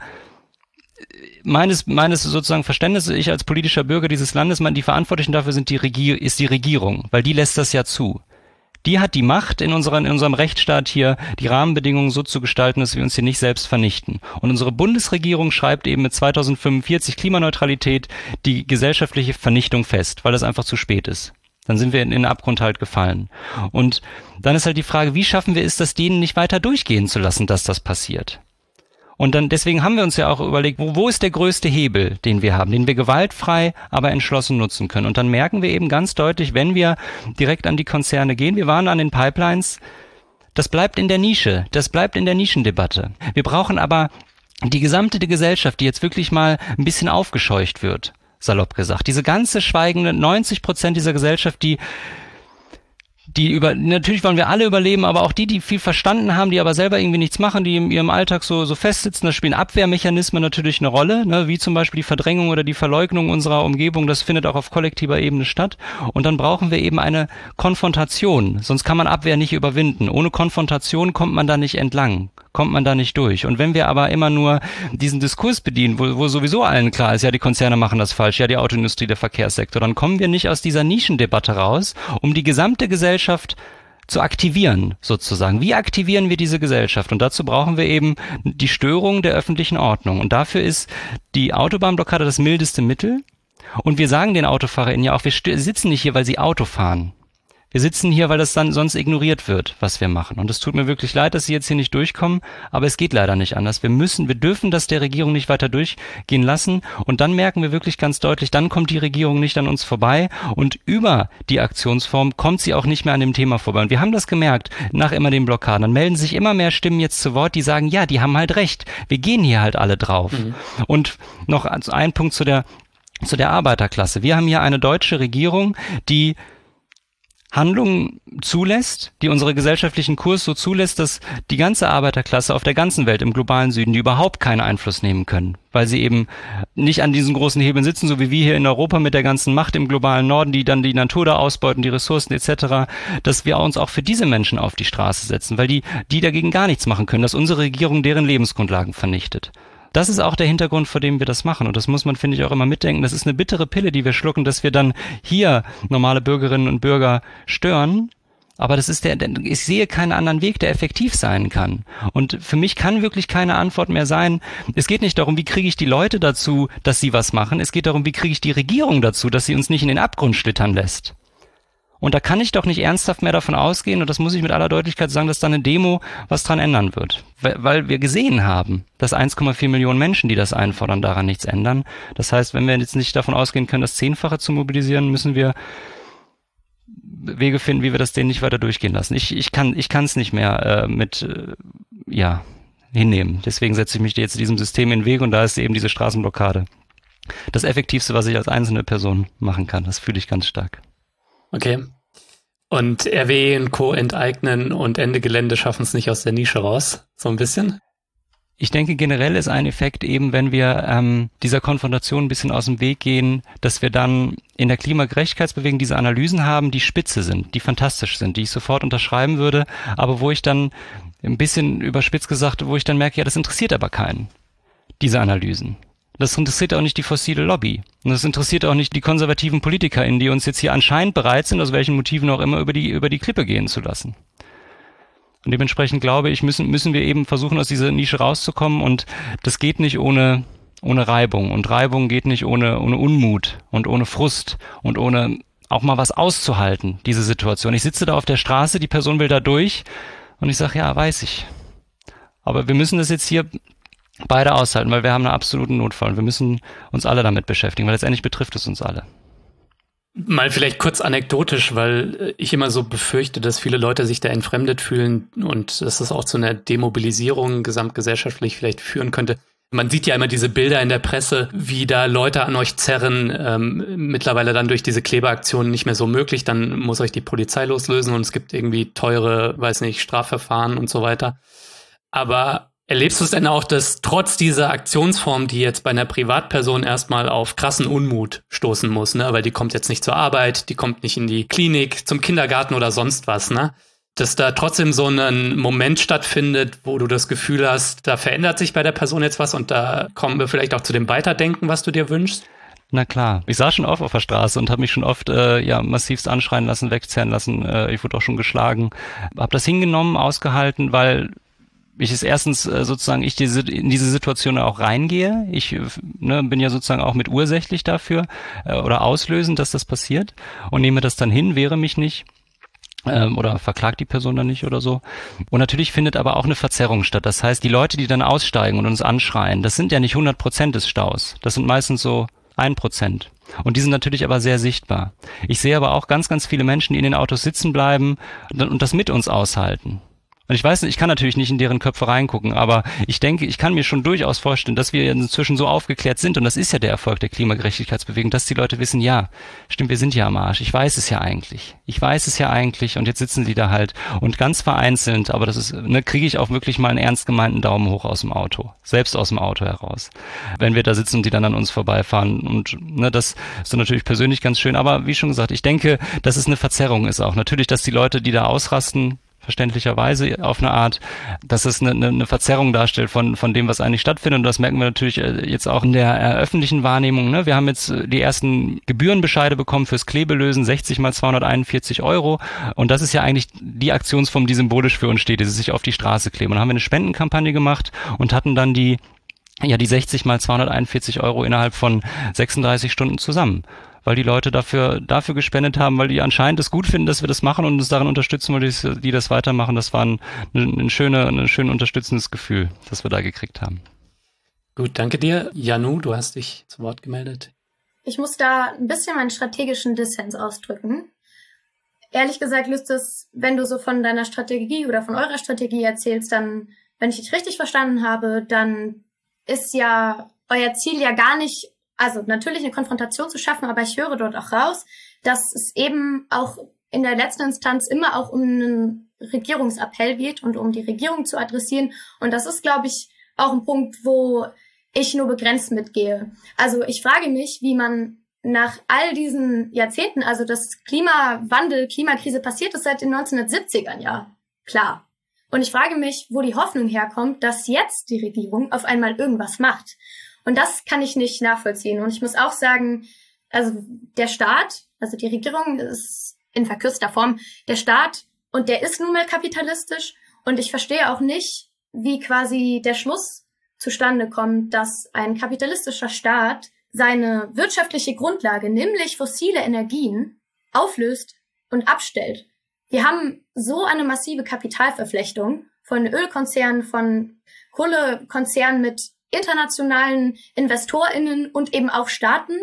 meines, meines sozusagen Verständnisses, ich als politischer Bürger dieses Landes, die Verantwortlichen dafür sind die Regier, ist die Regierung, weil die lässt das ja zu. Die hat die Macht, in, unseren, in unserem Rechtsstaat hier die Rahmenbedingungen so zu gestalten, dass wir uns hier nicht selbst vernichten. Und unsere Bundesregierung schreibt eben mit zweitausendfünfundvierzig Klimaneutralität die gesellschaftliche Vernichtung fest, weil das einfach zu spät ist. Dann sind wir in, in den Abgrund halt gefallen. Und dann ist halt die Frage, wie schaffen wir es, das denen nicht weiter durchgehen zu lassen, dass das passiert? Und dann, deswegen haben wir uns ja auch überlegt, wo, wo ist der größte Hebel, den wir haben, den wir gewaltfrei, aber entschlossen nutzen können. Und dann merken wir eben ganz deutlich, wenn wir direkt an die Konzerne gehen, wir waren an den Pipelines, das bleibt in der Nische, das bleibt in der Nischendebatte. Wir brauchen aber die gesamte Gesellschaft, die jetzt wirklich mal ein bisschen aufgescheucht wird, salopp gesagt. Diese ganze schweigende neunzig Prozent dieser Gesellschaft, die die über, natürlich wollen wir alle überleben, aber auch die, die viel verstanden haben, die aber selber irgendwie nichts machen, die in ihrem Alltag so, so festsitzen, da spielen Abwehrmechanismen natürlich eine Rolle, ne, wie zum Beispiel die Verdrängung oder die Verleugnung unserer Umgebung, das findet auch auf kollektiver Ebene statt. Und dann brauchen wir eben eine Konfrontation, sonst kann man Abwehr nicht überwinden. Ohne Konfrontation kommt man da nicht entlang, kommt man da nicht durch. Und wenn wir aber immer nur diesen Diskurs bedienen, wo, wo sowieso allen klar ist, ja, die Konzerne machen das falsch, ja, die Autoindustrie, der Verkehrssektor, dann kommen wir nicht aus dieser Nischendebatte raus, um die gesamte Gesellschaft zu aktivieren, sozusagen. Wie aktivieren wir diese Gesellschaft? Und dazu brauchen wir eben die Störung der öffentlichen Ordnung. Und dafür ist die Autobahnblockade das mildeste Mittel. Und wir sagen den AutofahrerInnen ja auch, wir sitzen nicht hier, weil sie Auto fahren. Wir sitzen hier, weil das dann sonst ignoriert wird, was wir machen. Und es tut mir wirklich leid, dass Sie jetzt hier nicht durchkommen, aber es geht leider nicht anders. Wir müssen, wir dürfen das der Regierung nicht weiter durchgehen lassen. Und dann merken wir wirklich ganz deutlich, dann kommt die Regierung nicht an uns vorbei. Und über die Aktionsform kommt sie auch nicht mehr an dem Thema vorbei. Und wir haben das gemerkt, nach immer den Blockaden. Dann melden sich immer mehr Stimmen jetzt zu Wort, die sagen, ja, die haben halt recht. Wir gehen hier halt alle drauf. Mhm. Und noch ein Punkt zu der, zu der Arbeiterklasse. Wir haben hier eine deutsche Regierung, die Handlungen zulässt, die unsere gesellschaftlichen Kurs so zulässt, dass die ganze Arbeiterklasse auf der ganzen Welt im globalen Süden, die überhaupt keinen Einfluss nehmen können, weil sie eben nicht an diesen großen Hebeln sitzen, so wie wir hier in Europa mit der ganzen Macht im globalen Norden, die dann die Natur da ausbeuten, die Ressourcen et cetera, dass wir uns auch für diese Menschen auf die Straße setzen, weil die, die dagegen gar nichts machen können, dass unsere Regierung deren Lebensgrundlagen vernichtet. Das ist auch der Hintergrund, vor dem wir das machen. Und das muss man, finde ich, auch immer mitdenken. Das ist eine bittere Pille, die wir schlucken, dass wir dann hier normale Bürgerinnen und Bürger stören. Aber das ist der, ich sehe keinen anderen Weg, der effektiv sein kann. Und für mich kann wirklich keine Antwort mehr sein. Es geht nicht darum, wie kriege ich die Leute dazu, dass sie was machen. Es geht darum, wie kriege ich die Regierung dazu, dass sie uns nicht in den Abgrund schlittern lässt. Und da kann ich doch nicht ernsthaft mehr davon ausgehen, und das muss ich mit aller Deutlichkeit sagen, dass dann eine Demo was dran ändern wird. Weil wir gesehen haben, dass eins Komma vier Millionen Menschen, die das einfordern, daran nichts ändern. Das heißt, wenn wir jetzt nicht davon ausgehen können, das Zehnfache zu mobilisieren, müssen wir Wege finden, wie wir das denen nicht weiter durchgehen lassen. Ich, ich kann ich kann es nicht mehr äh, mit äh, ja hinnehmen. Deswegen setze ich mich jetzt diesem System in den Weg, und da ist eben diese Straßenblockade das Effektivste, was ich als einzelne Person machen kann. Das fühle ich ganz stark. Okay. Und R W E und Co. enteignen und Ende Gelände schaffen es nicht aus der Nische raus, so ein bisschen? Ich denke, generell ist ein Effekt eben, wenn wir ähm, dieser Konfrontation ein bisschen aus dem Weg gehen, dass wir dann in der Klimagerechtigkeitsbewegung diese Analysen haben, die spitze sind, die fantastisch sind, die ich sofort unterschreiben würde, aber wo ich dann ein bisschen überspitzt gesagt, wo ich dann merke, ja, das interessiert aber keinen, diese Analysen. Das interessiert auch nicht die fossile Lobby. Und das interessiert auch nicht die konservativen PolitikerInnen, die uns jetzt hier anscheinend bereit sind, aus welchen Motiven auch immer, über die, über die Klippe gehen zu lassen. Und dementsprechend glaube ich, müssen, müssen wir eben versuchen, aus dieser Nische rauszukommen. Und das geht nicht ohne, ohne Reibung. Und Reibung geht nicht ohne, ohne Unmut und ohne Frust und ohne auch mal was auszuhalten, diese Situation. Ich sitze da auf der Straße, die Person will da durch und ich sage, ja, weiß ich. Aber wir müssen das jetzt hier beide aushalten, weil wir haben einen absoluten Notfall und wir müssen uns alle damit beschäftigen, weil letztendlich betrifft es uns alle. Mal vielleicht kurz anekdotisch, weil ich immer so befürchte, dass viele Leute sich da entfremdet fühlen und dass das auch zu einer Demobilisierung gesamtgesellschaftlich vielleicht führen könnte. Man sieht ja immer diese Bilder in der Presse, wie da Leute an euch zerren, ähm, mittlerweile dann durch diese Klebeaktionen nicht mehr so möglich, dann muss euch die Polizei loslösen und es gibt irgendwie teure, weiß nicht, Strafverfahren und so weiter. Aber erlebst du es denn auch, dass trotz dieser Aktionsform, die jetzt bei einer Privatperson erstmal auf krassen Unmut stoßen muss, ne, weil die kommt jetzt nicht zur Arbeit, die kommt nicht in die Klinik, zum Kindergarten oder sonst was, ne, dass da trotzdem so ein Moment stattfindet, wo du das Gefühl hast, da verändert sich bei der Person jetzt was und da kommen wir vielleicht auch zu dem Weiterdenken, was du dir wünschst? Na klar, ich saß schon oft auf der Straße und habe mich schon oft äh, ja massivst anschreien lassen, wegzerren lassen, äh, ich wurde auch schon geschlagen, habe das hingenommen, ausgehalten, weil ich es erstens äh, sozusagen, ich diese, in diese Situation auch reingehe. Ich ne, bin ja sozusagen auch mit ursächlich dafür äh, oder auslösend, dass das passiert und nehme das dann hin, wehre mich nicht ähm, oder verklagt die Person dann nicht oder so. Und natürlich findet aber auch eine Verzerrung statt. Das heißt, die Leute, die dann aussteigen und uns anschreien, das sind ja nicht hundert Prozent des Staus. Das sind meistens so ein Prozent. Und die sind natürlich aber sehr sichtbar. Ich sehe aber auch ganz, ganz viele Menschen, die in den Autos sitzen bleiben und das mit uns aushalten. Und ich weiß nicht, ich kann natürlich nicht in deren Köpfe reingucken, aber ich denke, ich kann mir schon durchaus vorstellen, dass wir inzwischen so aufgeklärt sind, und das ist ja der Erfolg der Klimagerechtigkeitsbewegung, dass die Leute wissen, ja, stimmt, wir sind ja am Arsch. Ich weiß es ja eigentlich. Ich weiß es ja eigentlich und jetzt sitzen die da halt und ganz vereinzelt, aber das ist, ne, kriege ich auch wirklich mal einen ernst gemeinten Daumen hoch aus dem Auto. Selbst aus dem Auto heraus. Wenn wir da sitzen und die dann an uns vorbeifahren und, ne, das ist dann natürlich persönlich ganz schön, aber wie schon gesagt, ich denke, dass es eine Verzerrung ist auch. Natürlich, dass die Leute, die da ausrasten, verständlicherweise auf eine Art, dass es eine, eine, eine Verzerrung darstellt von von dem, was eigentlich stattfindet. Und das merken wir natürlich jetzt auch in der äh, öffentlichen Wahrnehmung. Ne? Wir haben jetzt die ersten Gebührenbescheide bekommen fürs Klebelösen, sechzig mal zweihunderteinundvierzig Euro. Und das ist ja eigentlich die Aktionsform, die symbolisch für uns steht, die sich auf die Straße kleben. Und dann haben wir eine Spendenkampagne gemacht und hatten dann die ja die sechzig mal zweihunderteinundvierzig Euro innerhalb von sechsunddreißig Stunden zusammen. Weil die Leute dafür dafür gespendet haben, weil die anscheinend es gut finden, dass wir das machen und uns darin unterstützen, weil die, die das weitermachen. Das war ein, ein, ein schöner, ein schön unterstützendes Gefühl, das wir da gekriegt haben. Gut, danke dir. Janu, du hast dich zu Wort gemeldet. Ich muss da ein bisschen meinen strategischen Dissens ausdrücken. Ehrlich gesagt löst es, wenn du so von deiner Strategie oder von eurer Strategie erzählst, dann, wenn ich dich richtig verstanden habe, dann ist ja euer Ziel ja gar nicht, also natürlich eine Konfrontation zu schaffen, aber ich höre dort auch raus, dass es eben auch in der letzten Instanz immer auch um einen Regierungsappell geht und um die Regierung zu adressieren. Und das ist, glaube ich, auch ein Punkt, wo ich nur begrenzt mitgehe. Also ich frage mich, wie man nach all diesen Jahrzehnten, also das Klimawandel, Klimakrise passiert ist seit den neunzehnhundertsiebzigern, ja, klar. Und ich frage mich, wo die Hoffnung herkommt, dass jetzt die Regierung auf einmal irgendwas macht. Und das kann ich nicht nachvollziehen. Und ich muss auch sagen, also der Staat, also die Regierung ist in verkürzter Form der Staat und der ist nun mal kapitalistisch. Und ich verstehe auch nicht, wie quasi der Schluss zustande kommt, dass ein kapitalistischer Staat seine wirtschaftliche Grundlage, nämlich fossile Energien, auflöst und abstellt. Wir haben so eine massive Kapitalverflechtung von Ölkonzernen, von Kohlekonzernen mit internationalen InvestorInnen und eben auch Staaten.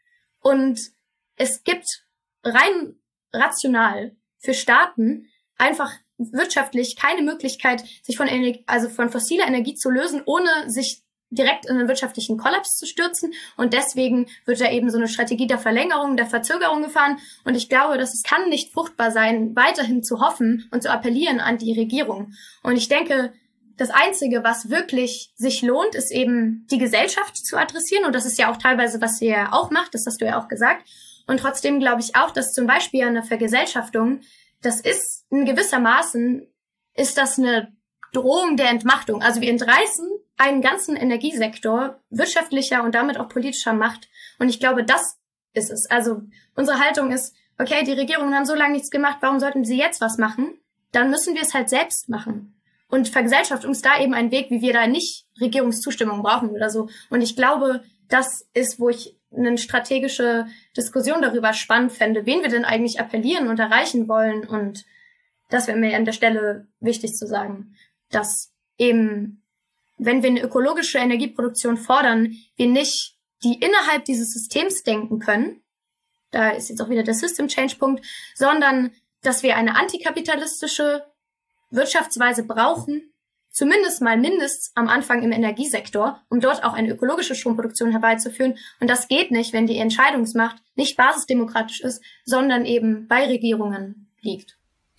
Und es gibt rein rational für Staaten einfach wirtschaftlich keine Möglichkeit, sich von Energie, also von fossiler Energie zu lösen, ohne sich direkt in einen wirtschaftlichen Kollaps zu stürzen. Und deswegen wird da eben so eine Strategie der Verlängerung, der Verzögerung gefahren. Und ich glaube, dass es kann nicht fruchtbar sein, weiterhin zu hoffen und zu appellieren an die Regierung. Und ich denke, das Einzige, was wirklich sich lohnt, ist eben die Gesellschaft zu adressieren. Und das ist ja auch teilweise, was ihr ja auch macht, das hast du ja auch gesagt. Und trotzdem glaube ich auch, dass zum Beispiel eine Vergesellschaftung, das ist in gewissermaßen, ist das eine Drohung der Entmachtung. Also wir entreißen einen ganzen Energiesektor wirtschaftlicher und damit auch politischer Macht. Und ich glaube, das ist es. Also unsere Haltung ist, okay, die Regierungen haben so lange nichts gemacht, warum sollten sie jetzt was machen? Dann müssen wir es halt selbst machen. Und Vergesellschaftung ist da eben ein Weg, wie wir da nicht Regierungszustimmung brauchen oder so. Und ich glaube, das ist, wo ich eine strategische Diskussion darüber spannend fände, wen wir denn eigentlich appellieren und erreichen wollen. Und das wäre mir an der Stelle wichtig zu sagen, dass eben, wenn wir eine ökologische Energieproduktion fordern, wir nicht die innerhalb dieses Systems denken können, da ist jetzt auch wieder der System Change Punkt, sondern dass wir eine antikapitalistische Wirtschaftsweise brauchen, zumindest mal mindestens am Anfang im Energiesektor, um dort auch eine ökologische Stromproduktion herbeizuführen. Und das geht nicht, wenn die Entscheidungsmacht nicht basisdemokratisch ist, sondern eben bei Regierungen liegt.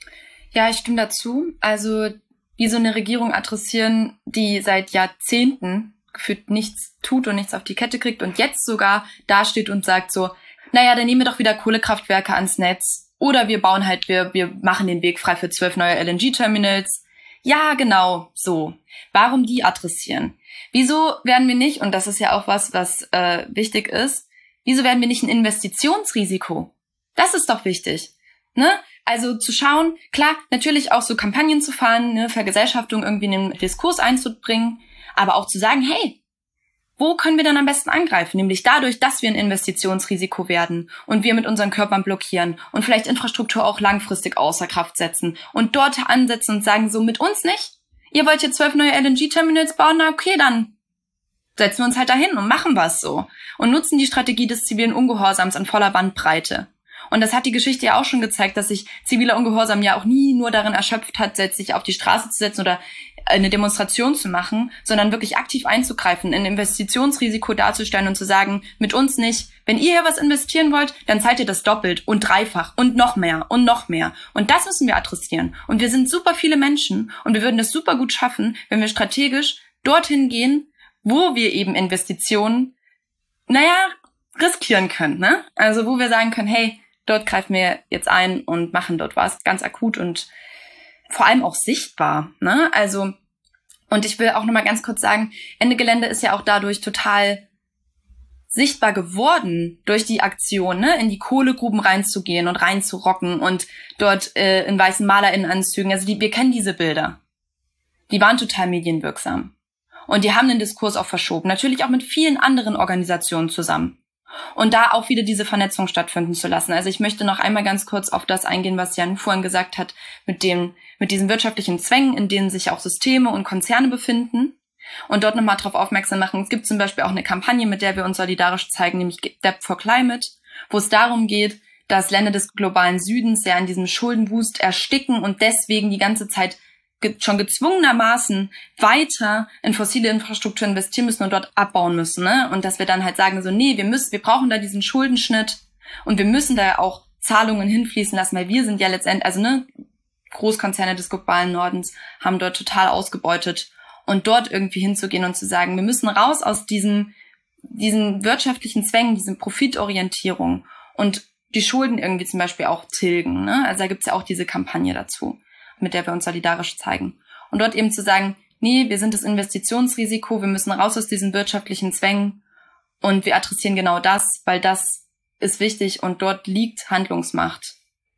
Ja, ich stimme dazu. Also wie so eine Regierung adressieren, die seit Jahrzehnten gefühlt nichts tut und nichts auf die Kette kriegt und jetzt sogar dasteht und sagt so, naja, dann nehmen wir doch wieder Kohlekraftwerke ans Netz oder wir bauen halt, wir, wir machen den Weg frei für zwölf neue L N G-Terminals. Ja, genau, so. Warum die adressieren? Wieso werden wir nicht, und das ist ja auch was, was äh, wichtig ist, wieso werden wir nicht ein Investitionsrisiko? Das ist doch wichtig, ne? Also zu schauen, klar, natürlich auch so Kampagnen zu fahren, ne, Vergesellschaftung irgendwie in den Diskurs einzubringen, aber auch zu sagen, hey, wo können wir dann am besten angreifen? Nämlich dadurch, dass wir ein Investitionsrisiko werden und wir mit unseren Körpern blockieren und vielleicht Infrastruktur auch langfristig außer Kraft setzen und dort ansetzen und sagen, so mit uns nicht. Ihr wollt jetzt zwölf neue L N G-Terminals bauen? Na okay, dann setzen wir uns halt dahin und machen was so. Und nutzen die Strategie des zivilen Ungehorsams in voller Bandbreite. Und das hat die Geschichte ja auch schon gezeigt, dass sich ziviler Ungehorsam ja auch nie nur darin erschöpft hat, sich auf die Straße zu setzen oder eine Demonstration zu machen, sondern wirklich aktiv einzugreifen, ein Investitionsrisiko darzustellen und zu sagen, mit uns nicht, wenn ihr hier was investieren wollt, dann zahlt ihr das doppelt und dreifach und noch mehr und noch mehr. Und das müssen wir adressieren. Und wir sind super viele Menschen und wir würden das super gut schaffen, wenn wir strategisch dorthin gehen, wo wir eben Investitionen, naja, riskieren können, ne? Also wo wir sagen können, hey, dort greifen wir jetzt ein und machen dort was ganz akut und vor allem auch sichtbar, ne? Also, und ich will auch nochmal ganz kurz sagen, Ende Gelände ist ja auch dadurch total sichtbar geworden durch die Aktion, ne? In die Kohlegruben reinzugehen und reinzurocken und dort äh, in weißen MalerInnenanzügen. Also die, wir kennen diese Bilder. Die waren total medienwirksam. Und die haben den Diskurs auch verschoben. Natürlich auch mit vielen anderen Organisationen zusammen. Und da auch wieder diese Vernetzung stattfinden zu lassen. Also ich möchte noch einmal ganz kurz auf das eingehen, was Jan vorhin gesagt hat, mit dem, mit diesen wirtschaftlichen Zwängen, in denen sich auch Systeme und Konzerne befinden. Und dort nochmal darauf aufmerksam machen. Es gibt zum Beispiel auch eine Kampagne, mit der wir uns solidarisch zeigen, nämlich Debt for Climate, wo es darum geht, dass Länder des globalen Südens ja in diesem Schuldenwust ersticken und deswegen die ganze Zeit schon gezwungenermaßen weiter in fossile Infrastruktur investieren müssen und dort abbauen müssen, ne? Und dass wir dann halt sagen so, nee, wir müssen, wir brauchen da diesen Schuldenschnitt und wir müssen da ja auch Zahlungen hinfließen lassen, weil wir sind ja letztendlich, also ne, Großkonzerne des globalen Nordens haben dort total ausgebeutet und dort irgendwie hinzugehen und zu sagen, wir müssen raus aus diesem, diesen wirtschaftlichen Zwängen, diesen Profitorientierung und die Schulden irgendwie zum Beispiel auch tilgen, ne? Also da gibt's ja auch diese Kampagne dazu, mit der wir uns solidarisch zeigen. Und dort eben zu sagen, nee, wir sind das Investitionsrisiko, wir müssen raus aus diesen wirtschaftlichen Zwängen und wir adressieren genau das, weil das ist wichtig und dort liegt Handlungsmacht.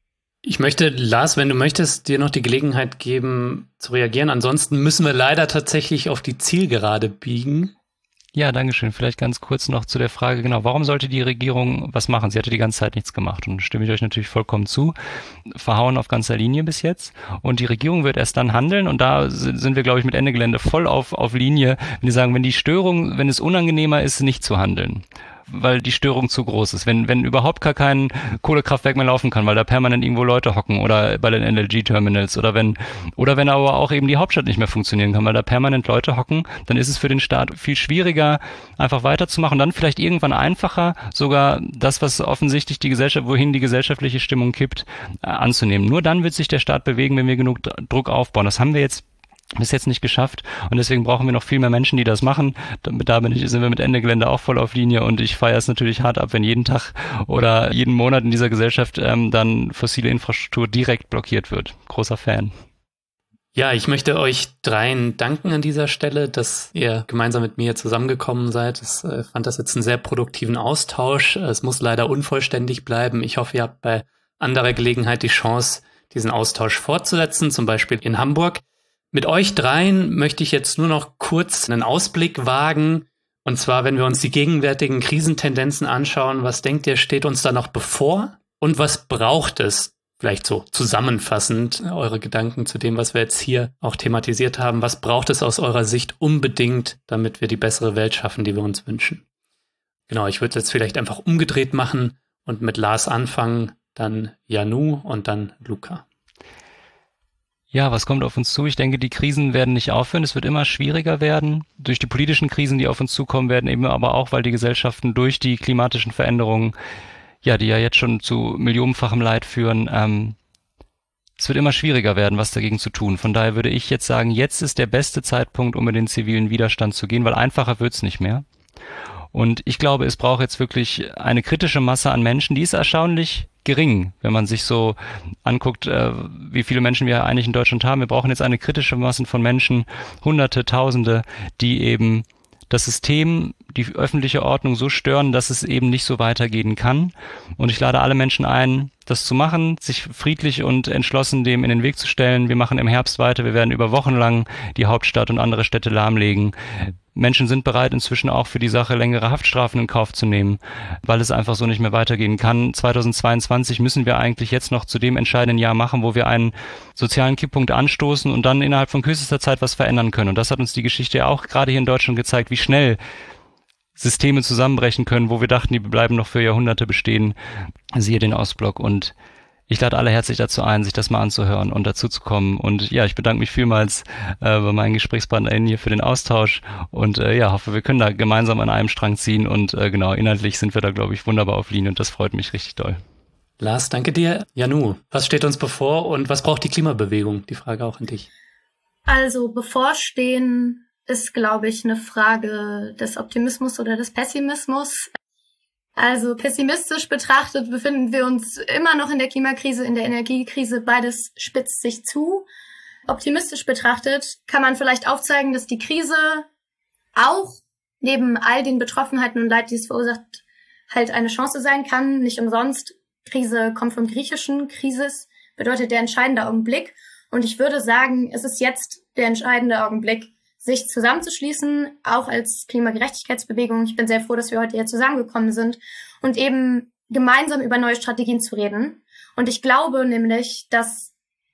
Ich möchte, Lars, wenn du möchtest, dir noch die Gelegenheit geben, zu reagieren. Ansonsten müssen wir leider tatsächlich auf die Zielgerade biegen. Ja, danke schön. Vielleicht ganz kurz noch zu der Frage, genau, warum sollte die Regierung was machen? Sie hatte die ganze Zeit nichts gemacht und stimme ich euch natürlich vollkommen zu. Verhauen auf ganzer Linie bis jetzt. Und die Regierung wird erst dann handeln und da sind wir, glaube ich, mit Ende Gelände voll auf, auf Linie, wenn die sagen, wenn die Störung, wenn es unangenehmer ist, nicht zu handeln, weil die Störung zu groß ist. Wenn, wenn überhaupt gar kein Kohlekraftwerk mehr laufen kann, weil da permanent irgendwo Leute hocken oder bei den L N G-Terminals oder wenn, oder wenn aber auch eben die Hauptstadt nicht mehr funktionieren kann, weil da permanent Leute hocken, dann ist es für den Staat viel schwieriger, einfach weiterzumachen, dann vielleicht irgendwann einfacher, sogar das, was offensichtlich die Gesellschaft, wohin die gesellschaftliche Stimmung kippt, äh, anzunehmen. Nur dann wird sich der Staat bewegen, wenn wir genug Druck aufbauen. Das haben wir jetzt bis jetzt nicht geschafft und deswegen brauchen wir noch viel mehr Menschen, die das machen. Da bin ich, sind wir mit Ende Gelände auch voll auf Linie und ich feiere es natürlich hart ab, wenn jeden Tag oder jeden Monat in dieser Gesellschaft ähm, dann fossile Infrastruktur direkt blockiert wird. Großer Fan. Ja, ich möchte euch dreien danken an dieser Stelle, dass ihr gemeinsam mit mir zusammengekommen seid. Ich äh, fand das jetzt einen sehr produktiven Austausch. Es muss leider unvollständig bleiben. Ich hoffe, ihr habt bei anderer Gelegenheit die Chance, diesen Austausch fortzusetzen, zum Beispiel in Hamburg. Mit euch dreien möchte ich jetzt nur noch kurz einen Ausblick wagen. Und zwar, wenn wir uns die gegenwärtigen Krisentendenzen anschauen, was denkt ihr, steht uns da noch bevor? Und was braucht es? Vielleicht so zusammenfassend eure Gedanken zu dem, was wir jetzt hier auch thematisiert haben. Was braucht es aus eurer Sicht unbedingt, damit wir die bessere Welt schaffen, die wir uns wünschen? Genau, ich würde es jetzt vielleicht einfach umgedreht machen und mit Lars anfangen, dann Janu und dann Luca. Ja, was kommt auf uns zu? Ich denke, die Krisen werden nicht aufhören. Es wird immer schwieriger werden. Durch die politischen Krisen, die auf uns zukommen werden, eben aber auch, weil die Gesellschaften durch die klimatischen Veränderungen, ja, die ja jetzt schon zu millionenfachem Leid führen, ähm, es wird immer schwieriger werden, was dagegen zu tun. Von daher würde ich jetzt sagen, jetzt ist der beste Zeitpunkt, um in den zivilen Widerstand zu gehen, weil einfacher wird's nicht mehr. Und ich glaube, es braucht jetzt wirklich eine kritische Masse an Menschen, die ist erstaunlich gering, wenn man sich so anguckt, äh, wie viele Menschen wir eigentlich in Deutschland haben. Wir brauchen jetzt eine kritische Masse von Menschen, Hunderte, Tausende, die eben das System, die öffentliche Ordnung so stören, dass es eben nicht so weitergehen kann. Und ich lade alle Menschen ein, das zu machen, sich friedlich und entschlossen dem in den Weg zu stellen. Wir machen im Herbst weiter. Wir werden über Wochen lang die Hauptstadt und andere Städte lahmlegen. Menschen sind bereit, inzwischen auch für die Sache längere Haftstrafen in Kauf zu nehmen, weil es einfach so nicht mehr weitergehen kann. zweitausendzweiundzwanzig müssen wir eigentlich jetzt noch zu dem entscheidenden Jahr machen, wo wir einen sozialen Kipppunkt anstoßen und dann innerhalb von kürzester Zeit was verändern können. Und das hat uns die Geschichte ja auch gerade hier in Deutschland gezeigt, wie schnell Systeme zusammenbrechen können, wo wir dachten, die bleiben noch für Jahrhunderte bestehen. Siehe den Ostblock. Und ich lade alle herzlich dazu ein, sich das mal anzuhören und dazu zu kommen. Und ja, ich bedanke mich vielmals äh, bei meinen GesprächspartnerInnen hier für den Austausch und äh, ja, hoffe, wir können da gemeinsam an einem Strang ziehen und äh, genau, inhaltlich sind wir da, glaube ich, wunderbar auf Linie und das freut mich richtig doll. Lars, danke dir. Janu, was steht uns bevor und was braucht die Klimabewegung? Die Frage auch an dich. Also bevorstehen ist, glaube ich, eine Frage des Optimismus oder des Pessimismus. Also pessimistisch betrachtet befinden wir uns immer noch in der Klimakrise, in der Energiekrise. Beides spitzt sich zu. Optimistisch betrachtet kann man vielleicht aufzeigen, dass die Krise auch neben all den Betroffenheiten und Leid, die es verursacht, halt eine Chance sein kann. Nicht umsonst. Krise kommt vom Griechischen. Krisis bedeutet der entscheidende Augenblick. Und ich würde sagen, es ist jetzt der entscheidende Augenblick, sich zusammenzuschließen, auch als Klimagerechtigkeitsbewegung. Ich bin sehr froh, dass wir heute hier zusammengekommen sind und eben gemeinsam über neue Strategien zu reden. Und ich glaube nämlich, dass,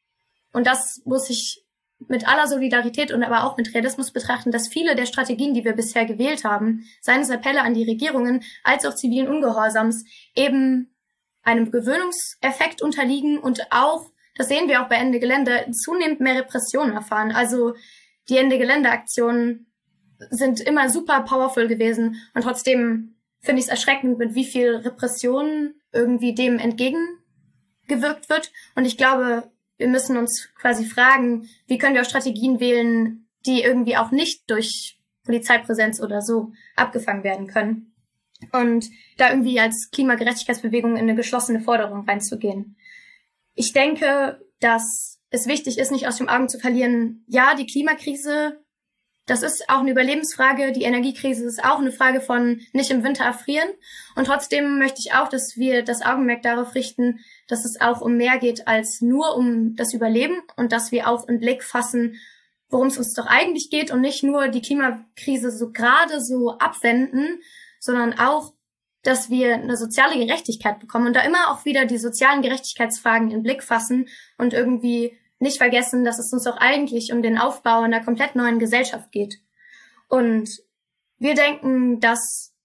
und das muss ich mit aller Solidarität und aber auch mit Realismus betrachten, dass viele der Strategien, die wir bisher gewählt haben, seien es Appelle an die Regierungen als auch zivilen Ungehorsams, eben einem Gewöhnungseffekt unterliegen und auch, das sehen wir auch bei Ende Gelände, zunehmend mehr Repressionen erfahren. Also die Ende-Gelände-Aktionen sind immer super powerful gewesen und trotzdem finde ich es erschreckend, mit wie viel Repression irgendwie dem entgegengewirkt wird. Und ich glaube, wir müssen uns quasi fragen, wie können wir auch Strategien wählen, die irgendwie auch nicht durch Polizeipräsenz oder so abgefangen werden können. Und da irgendwie als Klimagerechtigkeitsbewegung in eine geschlossene Forderung reinzugehen. Ich denke, dass es wichtig ist, nicht aus den Augen zu verlieren, ja, die Klimakrise, das ist auch eine Überlebensfrage, die Energiekrise ist auch eine Frage von nicht im Winter erfrieren. Und trotzdem möchte ich auch, dass wir das Augenmerk darauf richten, dass es auch um mehr geht als nur um das Überleben und dass wir auch im Blick fassen, worum es uns doch eigentlich geht und nicht nur die Klimakrise so gerade so abwenden, sondern auch, dass wir eine soziale Gerechtigkeit bekommen und da immer auch wieder die sozialen Gerechtigkeitsfragen in den Blick fassen und irgendwie nicht vergessen, dass es uns doch eigentlich um den Aufbau einer komplett neuen Gesellschaft geht. Und wir denken, dass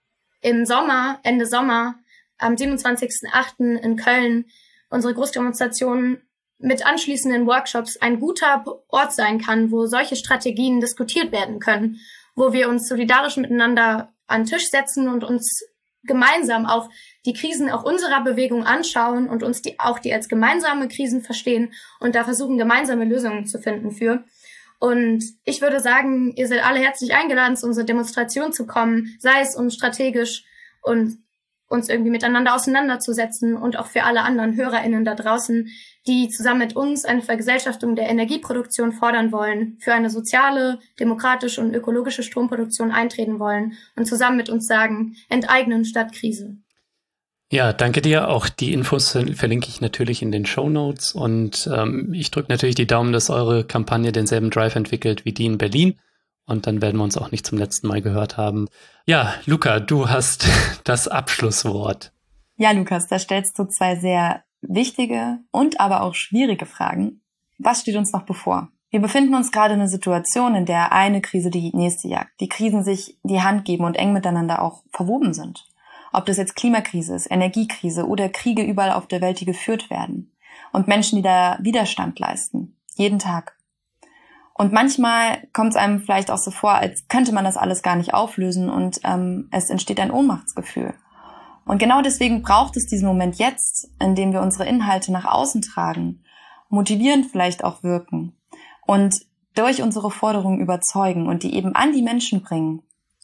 im Sommer, Ende Sommer, am siebenundzwanzigsten achten in Köln unsere Großdemonstration mit anschließenden Workshops ein guter Ort sein kann, wo solche Strategien diskutiert werden können, wo wir uns solidarisch miteinander an den Tisch setzen und uns gemeinsam auch die Krisen auch unserer Bewegung anschauen und uns die auch die als gemeinsame Krisen verstehen und da versuchen, gemeinsame Lösungen zu finden für. Und ich würde sagen, ihr seid alle herzlich eingeladen, zu unserer Demonstration zu kommen, sei es um strategisch und uns irgendwie miteinander auseinanderzusetzen und auch für alle anderen HörerInnen da draußen, die zusammen mit uns eine Vergesellschaftung der Energieproduktion fordern wollen, für eine soziale, demokratische und ökologische Stromproduktion eintreten wollen und zusammen mit uns sagen, enteignen statt Krise. Ja, danke dir. Auch die Infos verlinke ich natürlich in den Shownotes und ähm, ich drücke natürlich die Daumen, dass eure Kampagne denselben Drive entwickelt wie die in Berlin und dann werden wir uns auch nicht zum letzten Mal gehört haben. Ja, Luca, du hast das Abschlusswort. Ja, Lukas, da stellst du zwei sehr wichtige und aber auch schwierige Fragen. Was steht uns noch bevor? Wir befinden uns gerade in einer Situation, in der eine Krise die nächste jagt, die Krisen sich die Hand geben und eng miteinander auch verwoben sind. Ob das jetzt Klimakrise ist, Energiekrise oder Kriege überall auf der Welt, die geführt werden. Und Menschen, die da Widerstand leisten. Jeden Tag. Und manchmal kommt es einem vielleicht auch so vor, als könnte man das alles gar nicht auflösen und ähm, es entsteht ein Ohnmachtsgefühl. Und genau deswegen braucht es diesen Moment jetzt, in dem wir unsere Inhalte nach außen tragen, motivierend vielleicht auch wirken und durch unsere Forderungen überzeugen und die eben an die Menschen bringen.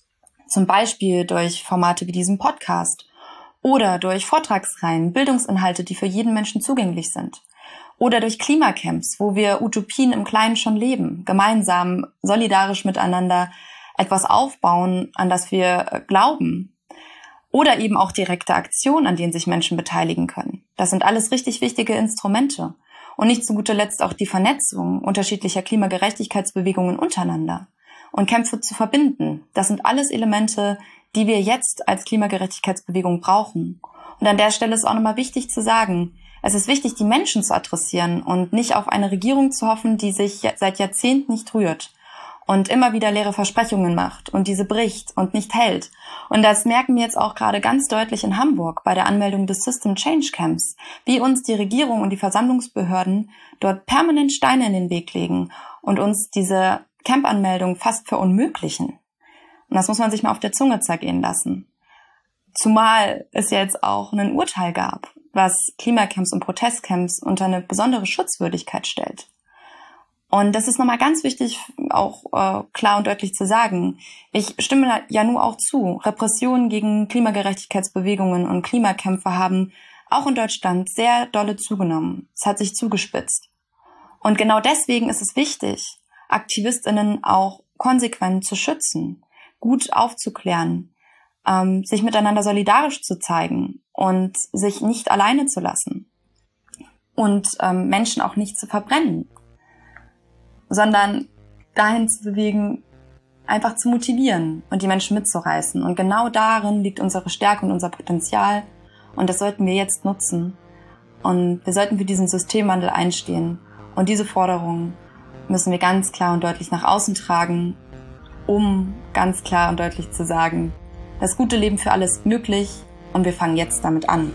Zum Beispiel durch Formate wie diesen Podcast oder durch Vortragsreihen, Bildungsinhalte, die für jeden Menschen zugänglich sind. Oder durch Klimacamps, wo wir Utopien im Kleinen schon leben, gemeinsam, solidarisch miteinander etwas aufbauen, an das wir glauben. Oder eben auch direkte Aktionen, an denen sich Menschen beteiligen können. Das sind alles richtig wichtige Instrumente. Und nicht zu guter Letzt auch die Vernetzung unterschiedlicher Klimagerechtigkeitsbewegungen untereinander. Und Kämpfe zu verbinden. Das sind alles Elemente, die wir jetzt als Klimagerechtigkeitsbewegung brauchen. Und an der Stelle ist auch nochmal wichtig zu sagen, es ist wichtig, die Menschen zu adressieren und nicht auf eine Regierung zu hoffen, die sich seit Jahrzehnten nicht rührt und immer wieder leere Versprechungen macht und diese bricht und nicht hält. Und das merken wir jetzt auch gerade ganz deutlich in Hamburg bei der Anmeldung des System Change Camps, wie uns die Regierung und die Versammlungsbehörden dort permanent Steine in den Weg legen und uns diese Camp-Anmeldung fast verunmöglichen. Und das muss man sich mal auf der Zunge zergehen lassen. Zumal es ja jetzt auch ein Urteil gab, was Klimacamps und Protestcamps unter eine besondere Schutzwürdigkeit stellt. Und das ist nochmal ganz wichtig, auch äh, klar und deutlich zu sagen. Ich stimme ja nur auch zu. Repressionen gegen Klimagerechtigkeitsbewegungen und Klimakämpfe haben auch in Deutschland sehr dolle zugenommen. Es hat sich zugespitzt. Und genau deswegen ist es wichtig, AktivistInnen auch konsequent zu schützen, gut aufzuklären, ähm, sich miteinander solidarisch zu zeigen und sich nicht alleine zu lassen und ähm, Menschen auch nicht zu verbrennen, sondern dahin zu bewegen, einfach zu motivieren und die Menschen mitzureißen. Und genau darin liegt unsere Stärke und unser Potenzial und das sollten wir jetzt nutzen. Und wir sollten für diesen Systemwandel einstehen und diese Forderungen müssen wir ganz klar und deutlich nach außen tragen, um ganz klar und deutlich zu sagen, das gute Leben für alle ist möglich und wir fangen jetzt damit an.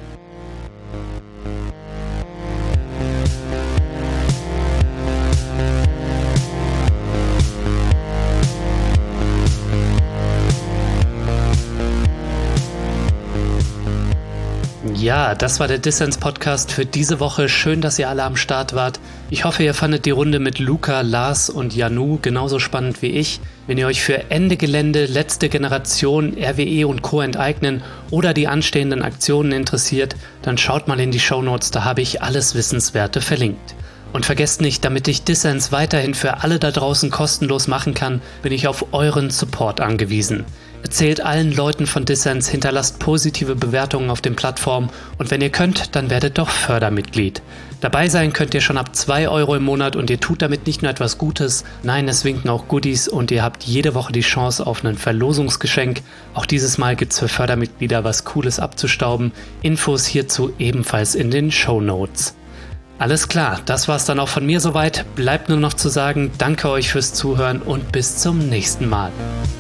Ja, das war der Dissens-Podcast für diese Woche. Schön, dass ihr alle am Start wart. Ich hoffe, ihr fandet die Runde mit Luca, Lars und Janu genauso spannend wie ich. Wenn ihr euch für Ende Gelände, letzte Generation, R W E und Co. enteignen oder die anstehenden Aktionen interessiert, dann schaut mal in die Shownotes, da habe ich alles Wissenswerte verlinkt. Und vergesst nicht, damit ich Dissens weiterhin für alle da draußen kostenlos machen kann, bin ich auf euren Support angewiesen. Erzählt allen Leuten von Dissens, hinterlasst positive Bewertungen auf den Plattformen und wenn ihr könnt, dann werdet doch Fördermitglied. Dabei sein könnt ihr schon ab zwei Euro im Monat und ihr tut damit nicht nur etwas Gutes, nein, es winken auch Goodies und ihr habt jede Woche die Chance auf ein Verlosungsgeschenk. Auch dieses Mal gibt's für Fördermitglieder was Cooles abzustauben. Infos hierzu ebenfalls in den Shownotes. Alles klar, das war's dann auch von mir soweit. Bleibt nur noch zu sagen, danke euch fürs Zuhören und bis zum nächsten Mal.